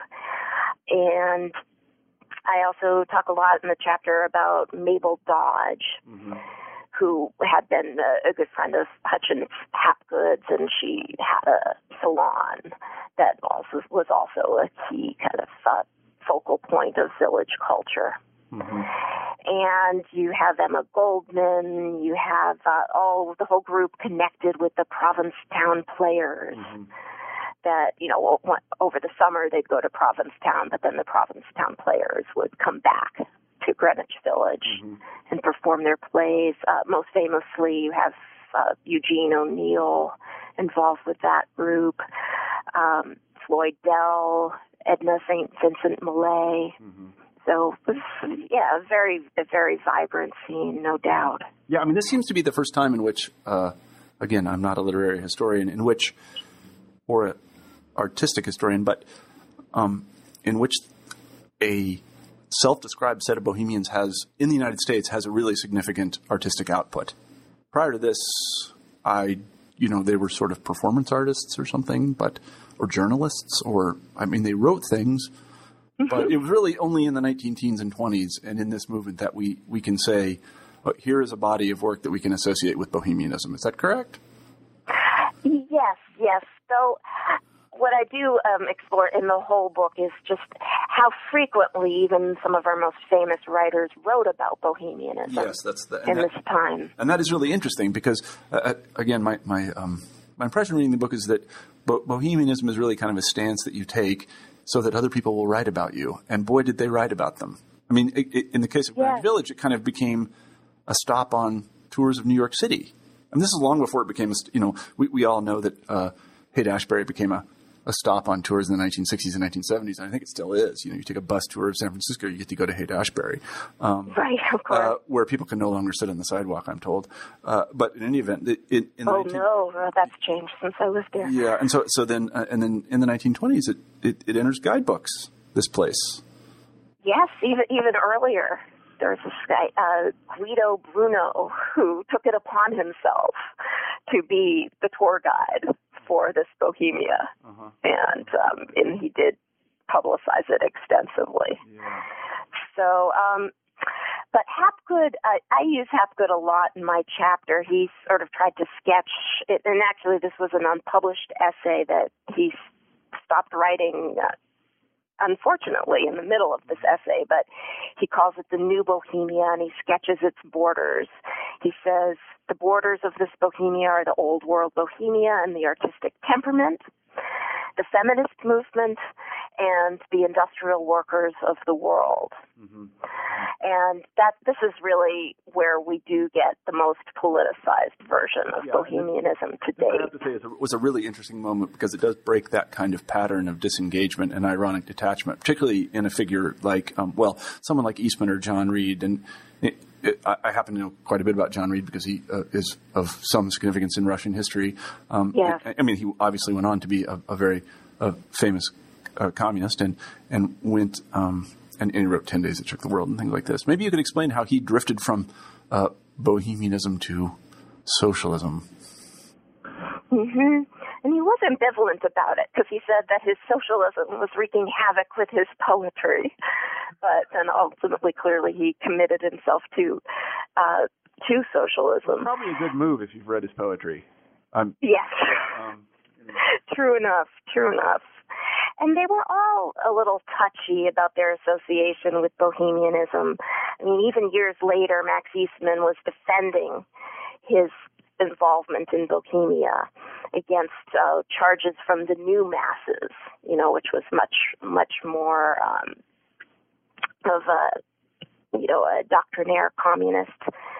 And I also talk a lot in the chapter about Mabel Dodge, Mm-hmm. who had been a, a good friend of Hutchins Hapgood's, and she had a salon that also was also a key kind of uh, focal point of village culture. Mm-hmm. And you have Emma Goldman, you have uh, all the whole group connected with the Provincetown Players. Mm-hmm. That, you know, over the summer they'd go to Provincetown, but then the Provincetown Players would come back to Greenwich Village Mm-hmm. and perform their plays. Uh, most famously, you have uh, Eugene O'Neill involved with that group, um, Floyd Dell, Edna Saint Vincent Millay. Mm-hmm. So, it was, yeah, a very, a very vibrant scene, no doubt. Yeah, I mean, this seems to be the first time in which, uh, again, I'm not a literary historian, in which, or an artistic historian, but um, in which a self-described set of Bohemians has, in the United States, has a really significant artistic output. Prior to this, I, you know, they were sort of performance artists or something, but, or journalists, or, I mean, they wrote things, but it was really only in the nineteen teens and twenties and in this movement that we, we can say, oh, here is a body of work that we can associate with Bohemianism. Is that correct? Yes, yes. So what I do um, explore in the whole book is just how frequently even some of our most famous writers wrote about Bohemianism. Yes, that's the, in that, this time. And that is really interesting because, uh, again, my my, um, my impression reading the book is that Bo- Bohemianism is really kind of a stance that you take so that other people will write about you. And boy, did they write about them. I mean, it, it, in the case of Greenwich yes. Village, it kind of became a stop on tours of New York City. And this is long before it became, a, you know, we, we all know that uh, Haight-Ashbury became a, a stop on tours in the nineteen sixties and nineteen seventies. And I think it still is. You know, you take a bus tour of San Francisco, you get to go to Haight-Ashbury. Um, right, of course. Uh, where people can no longer sit on the sidewalk, I'm told. Uh, but in any event, it, in, in the oh nineteen no, well, that's changed since I was there. Yeah, and so so then uh, and then in the nineteen twenties, it, it, it enters guidebooks. This place. Yes, even even earlier. There's this guy, uh, Guido Bruno, who took it upon himself to be the tour guide for this Bohemia, Uh-huh. and um, and he did publicize it extensively. Yeah. So, um, but Hapgood, I, I use Hapgood a lot in my chapter. He sort of tried to sketch it, and actually this was an unpublished essay that he stopped writing, uh, unfortunately, in the middle of this essay, but he calls it the New Bohemia, and he sketches its borders. He says, the borders of this Bohemia are the old world Bohemia and the artistic temperament, the feminist movement, and the industrial workers of the world. Mm-hmm. And that this is really where we do get the most politicized version of Yeah, Bohemianism to I date. have to say it was a really interesting moment because it does break that kind of pattern of disengagement and ironic detachment, particularly in a figure like, um, well, someone like Eastman or John Reed. And it, it, I, I happen to know quite a bit about John Reed because he uh, is of some significance in Russian history. Um, Yeah. I, I mean, he obviously went on to be a, a very uh, famous uh, communist and and went um, and, and he wrote ten Days That Shook the World and things like this. Maybe you could explain how he drifted from uh, bohemianism to socialism. Mm-hmm. And he was ambivalent about it because he said that his socialism was wreaking havoc with his poetry. But then ultimately, clearly, he committed himself to uh, to socialism. Probably a good move if you've read his poetry. Um, yes. Um, True enough. True enough. And they were all a little touchy about their association with bohemianism. I mean, even years later, Max Eastman was defending his involvement in Bohemia against uh, charges from the new masses, you know, which was much, much more um, of a, you know, a doctrinaire communist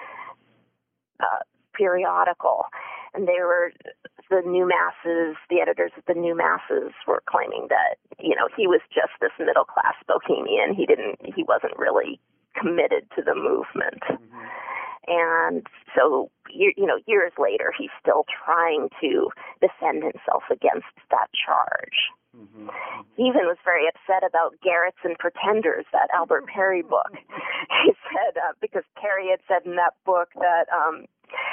uh, periodical. And they were, the new masses, the editors of the new masses were claiming that, you know, he was just this middle-class bohemian. He didn't, he wasn't really committed to the movement. Mm-hmm. And so, you, you know, years later, he's still trying to defend himself against that charge. Mm-hmm. He even was very upset about Garrets and Pretenders, that Albert Perry book. He said, uh, because Perry had said in that book that um,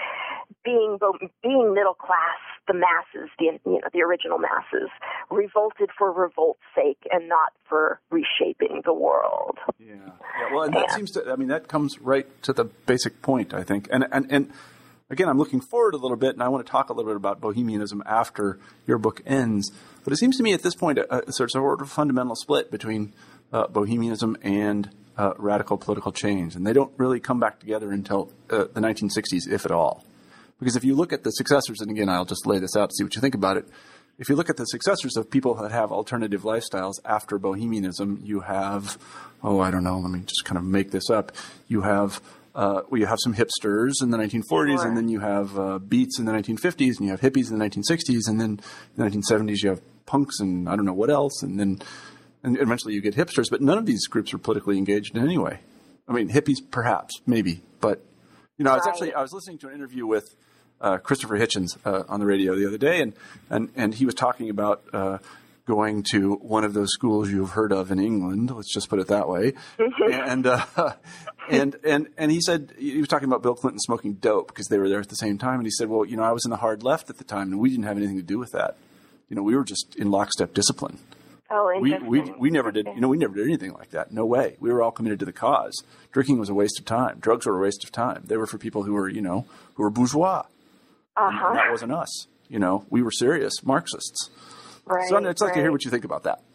being being middle class, the masses, the you know the original masses, revolted for revolt's sake and not for reshaping the world. Yeah, yeah. Well, and that and, seems to. I mean, that comes right to the basic point, I think. And and and again, I'm looking forward a little bit, and I want to talk a little bit about bohemianism after your book ends. But it seems to me at this point, a, a, there's a sort of fundamental split between uh, bohemianism and uh, radical political change, and they don't really come back together until uh, the nineteen sixties, if at all. Because if you look at the successors, and again, I'll just lay this out to see what you think about it. If you look at the successors of people that have alternative lifestyles after bohemianism, you have, oh, I don't know, let me just kind of make this up. You have, uh, well, you have some hipsters in the nineteen forties, sure. And then you have uh, beats in the nineteen fifties, and you have hippies in the nineteen sixties, and then in the nineteen seventies you have punks and I don't know what else, and then and eventually you get hipsters. But none of these groups are politically engaged in any way. I mean, hippies perhaps, maybe, but you know, I was actually I was listening to an interview with Uh, Christopher Hitchens uh, on the radio the other day, and and, and he was talking about uh, going to one of those schools you've heard of in England. Let's just put it that way. and uh, and and and he said he was talking about Bill Clinton smoking dope because they were there at the same time. And he said, "Well, you know, I was in the hard left at the time, and we didn't have anything to do with that. You know, we were just in lockstep discipline. Oh, we we we never did. You know, we never did anything like that. No way. We were all committed to the cause. Drinking was a waste of time. Drugs were a waste of time. They were for people who were, you know, who were bourgeois." Uh-huh. And that wasn't us. You know, we were serious Marxists. Right, so I'd like right. to hear what you think about that.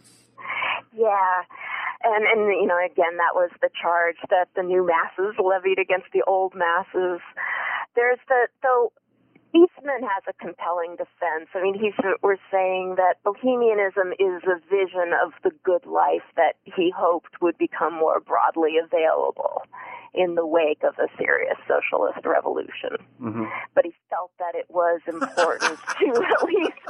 Yeah. And, and, you know, again, that was the charge that the new masses levied against the old masses. There's the, so Eastman has a compelling defense. I mean, he's, we're saying that bohemianism is a vision of the good life that he hoped would become more broadly available in the wake of a serious socialist revolution. Mm-hmm. But he felt that it was important to at least,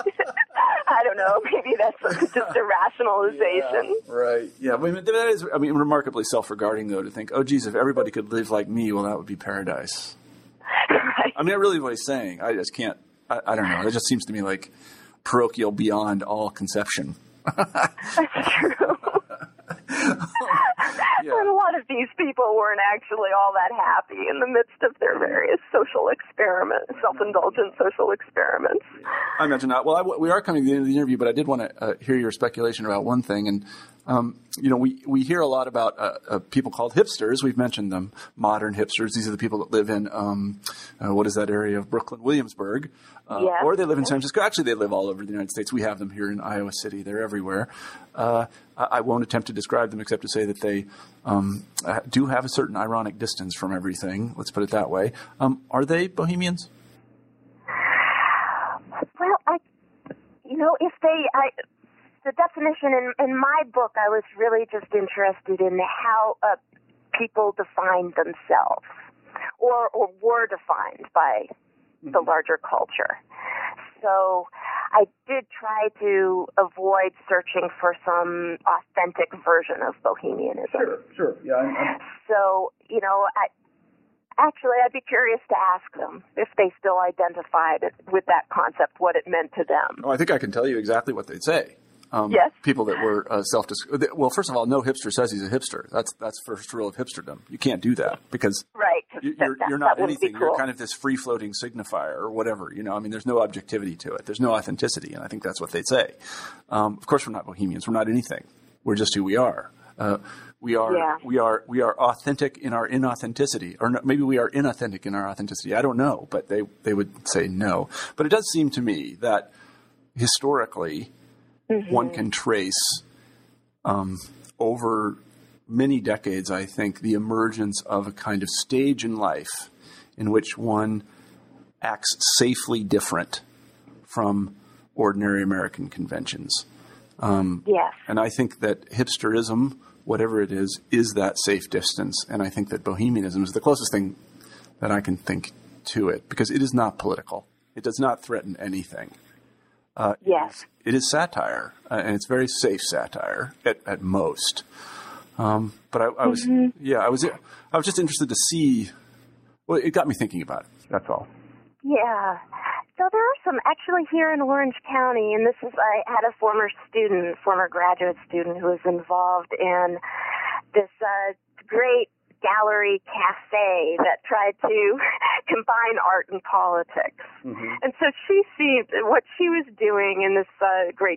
I don't know, maybe that's just a rationalization. Yeah, right. Yeah. I mean, that is, I mean, remarkably self-regarding, though, to think, oh, geez, if everybody could live like me, well, that would be paradise. Right. I mean, I really what he's saying. I just can't, I, I don't know. It just seems to me like parochial beyond all conception. That's true. Yeah. And a lot of these people weren't actually all that happy in the midst of their various social experiments, self-indulgent social experiments. I imagine not. Well, I, we are coming to the end of the interview, but I did want to uh, hear your speculation about one thing. And, um, you know, we, we hear a lot about uh, uh, people called hipsters. We've mentioned them, modern hipsters. These are the people that live in, um, uh, what is that area of Brooklyn, Williamsburg. Uh, yeah. Or they live in San Francisco. Actually, they live all over the United States. We have them here in Iowa City. They're everywhere. Uh, I won't attempt to describe them except to say that they um, uh, do have a certain ironic distance from everything. Let's put it that way. Um, are they bohemians? Well, I, you know, if they, I, the definition in, in my book, I was really just interested in how uh, people defined themselves or, or were defined by mm-hmm. the larger culture. So I did try to avoid searching for some authentic version of bohemianism. Sure, sure. Yeah. I'm, I'm... So, you know, I, actually, I'd be curious to ask them if they still identified with that concept, what it meant to them. Oh, I think I can tell you exactly what they'd say. Um, yes. People that were uh, self well, first of all, no hipster says he's a hipster. That's that's first rule of hipsterdom. You can't do that because right. you, you're that, you're not that anything. Cool. You're kind of this free floating signifier or whatever. You know, I mean, there's no objectivity to it. There's no authenticity, and I think that's what they say. Um, of course, we're not bohemians. We're not anything. We're just who we are. Uh, we are yeah. we are we are authentic in our inauthenticity, or no, maybe we are inauthentic in our authenticity. I don't know, but they they would say no. But it does seem to me that historically, mm-hmm. one can trace um, over many decades, I think, the emergence of a kind of stage in life in which one acts safely different from ordinary American conventions. Um, yes. And I think that hipsterism, whatever it is, is that safe distance. And I think that bohemianism is the closest thing that I can think to it, because it is not political. It does not threaten anything. Uh, yes. It is, it is satire, uh, and it's very safe satire at, at most. Um, but I, I was, mm-hmm. yeah, I was, I was just interested to see. Well, it got me thinking about it. That's all. Yeah. So there are some actually here in Orange County, and this is I had a former student, former graduate student, who was involved in this uh, great gallery cafe that tried to combine art and politics. Mm-hmm. And so she seemed, what she was doing in this uh, great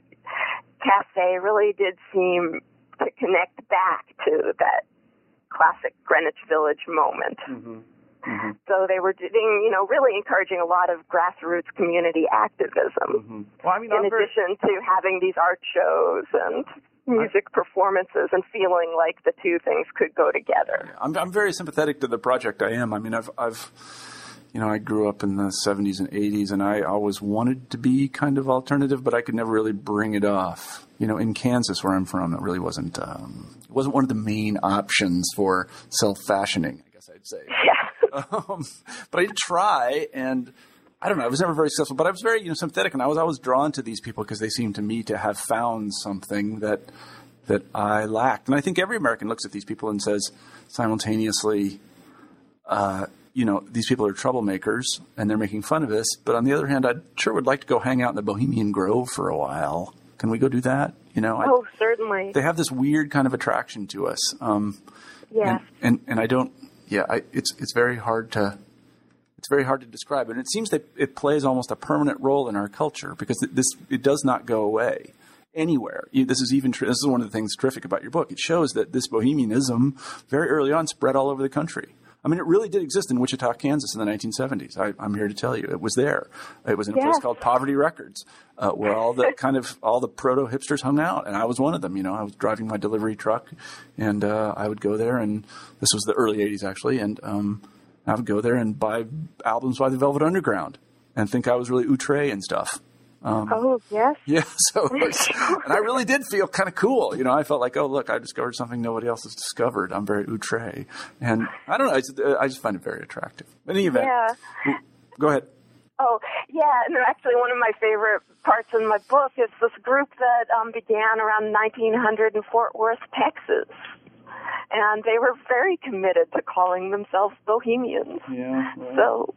cafe really did seem to connect back to that classic Greenwich Village moment. Mm-hmm. Mm-hmm. So they were doing, you know, really encouraging a lot of grassroots community activism. Mm-hmm. Well, I mean, in I'm addition very... to having these art shows and music performances and feeling like the two things could go together. I'm, I'm very sympathetic to the project. I am. I mean, I've, I've, you know, I grew up in the seventies and eighties, and I always wanted to be kind of alternative, but I could never really bring it off. You know, in Kansas, where I'm from, it really wasn't, um, it wasn't one of the main options for self-fashioning, I guess I'd say. Yeah. um, but I did try, and I don't know, I was never very successful, but I was very, you know, sympathetic, and I was always drawn to these people because they seemed to me to have found something that that I lacked. And I think every American looks at these people and says simultaneously, uh, you know, these people are troublemakers and they're making fun of us. But on the other hand, I sure would like to go hang out in the Bohemian Grove for a while. Can we go do that? You know, oh, I, certainly. They have this weird kind of attraction to us. Um, yeah. And, and, and I don't, yeah, I, it's, it's very hard to, it's very hard to describe. And it seems that it plays almost a permanent role in our culture because this, it does not go away anywhere. This is even, this is one of the things terrific about your book. It shows that this bohemianism very early on spread all over the country. I mean, it really did exist in Wichita, Kansas in the nineteen seventies. I, I'm here to tell you. It was there. It was in a yes. place called Poverty Records, uh, where all the kind of, all the proto-hipsters hung out. And I was one of them. You know, I was driving my delivery truck, and uh, I would go there, and this was the early eighties, actually, and um, I would go there and buy albums by the Velvet Underground and think I was really outre and stuff. Um, oh, yes. Yeah, so, and I really did feel kind of cool. You know, I felt like, oh, look, I discovered something nobody else has discovered. I'm very outre. And I don't know, I just, I just find it very attractive. In any event, yeah. Go ahead. Oh, yeah, and actually one of my favorite parts in my book is this group that um, began around nineteen hundred in Fort Worth, Texas. And they were very committed to calling themselves Bohemians. Yeah. Right. So,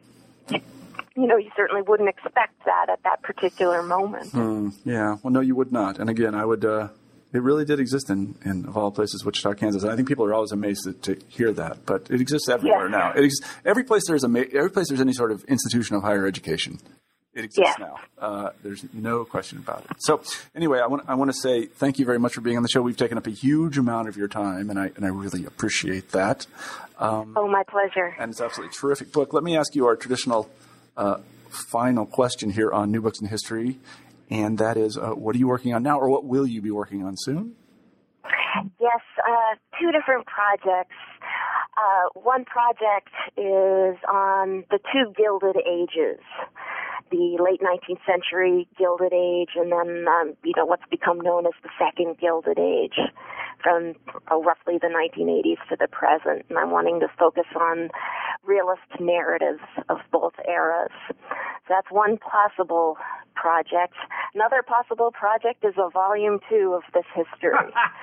you know, you certainly wouldn't expect that at that particular moment. Hmm, yeah. Well, no, you would not. And again, I would, uh, it really did exist in, in, of all places, Wichita, Kansas. And I think people are always amazed to, to hear that, but it exists everywhere yes. now. It ex- every place there's a, ma- every place there's any sort of institution of higher education, it exists yes. now. Uh, there's no question about it. So anyway, I want, I want to say thank you very much for being on the show. We've taken up a huge amount of your time, and I, and I really appreciate that. Um, oh, my pleasure. And it's absolutely a terrific book. Let me ask you our traditional, uh, final question here on New Books in History, and that is, uh, what are you working on now, or what will you be working on soon? Yes, uh, two different projects. Uh, one project is on the two Gilded Ages, the late nineteenth century Gilded Age, and then, um, you know, what's become known as the Second Gilded Age, from uh, roughly the nineteen eighties to the present. And I'm wanting to focus on realist narratives of both eras. So that's one possible project. Another possible project is a volume two of this history.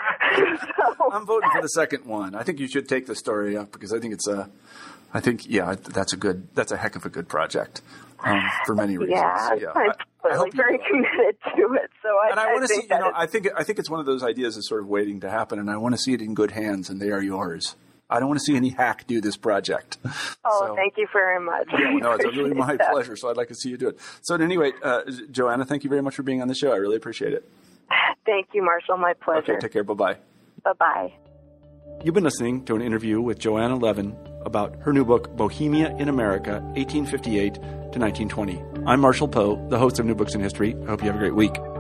so, I'm voting for the second one. I think you should take the story up because I think it's a, I think, yeah, that's a good, that's a heck of a good project. um, for many reasons. Yeah, yeah. I'm I, I really very committed to it. So I, and I, I want to see, you know, is... I think, I think it's one of those ideas that's sort of waiting to happen, and I want to see it in good hands, and they are yours. I don't want to see any hack do this project. Oh, so, thank you very much. Yeah, no, it's really my that. pleasure. So I'd like to see you do it. So at any rate, uh, Joanna, thank you very much for being on the show. I really appreciate it. Thank you, Marshall. My pleasure. Okay, take care. Bye-bye. Bye-bye. You've been listening to an interview with Joanna Levin about her new book, Bohemia in America, eighteen fifty-eight to nineteen twenty. I'm Marshall Poe, the host of New Books in History. I hope you have a great week.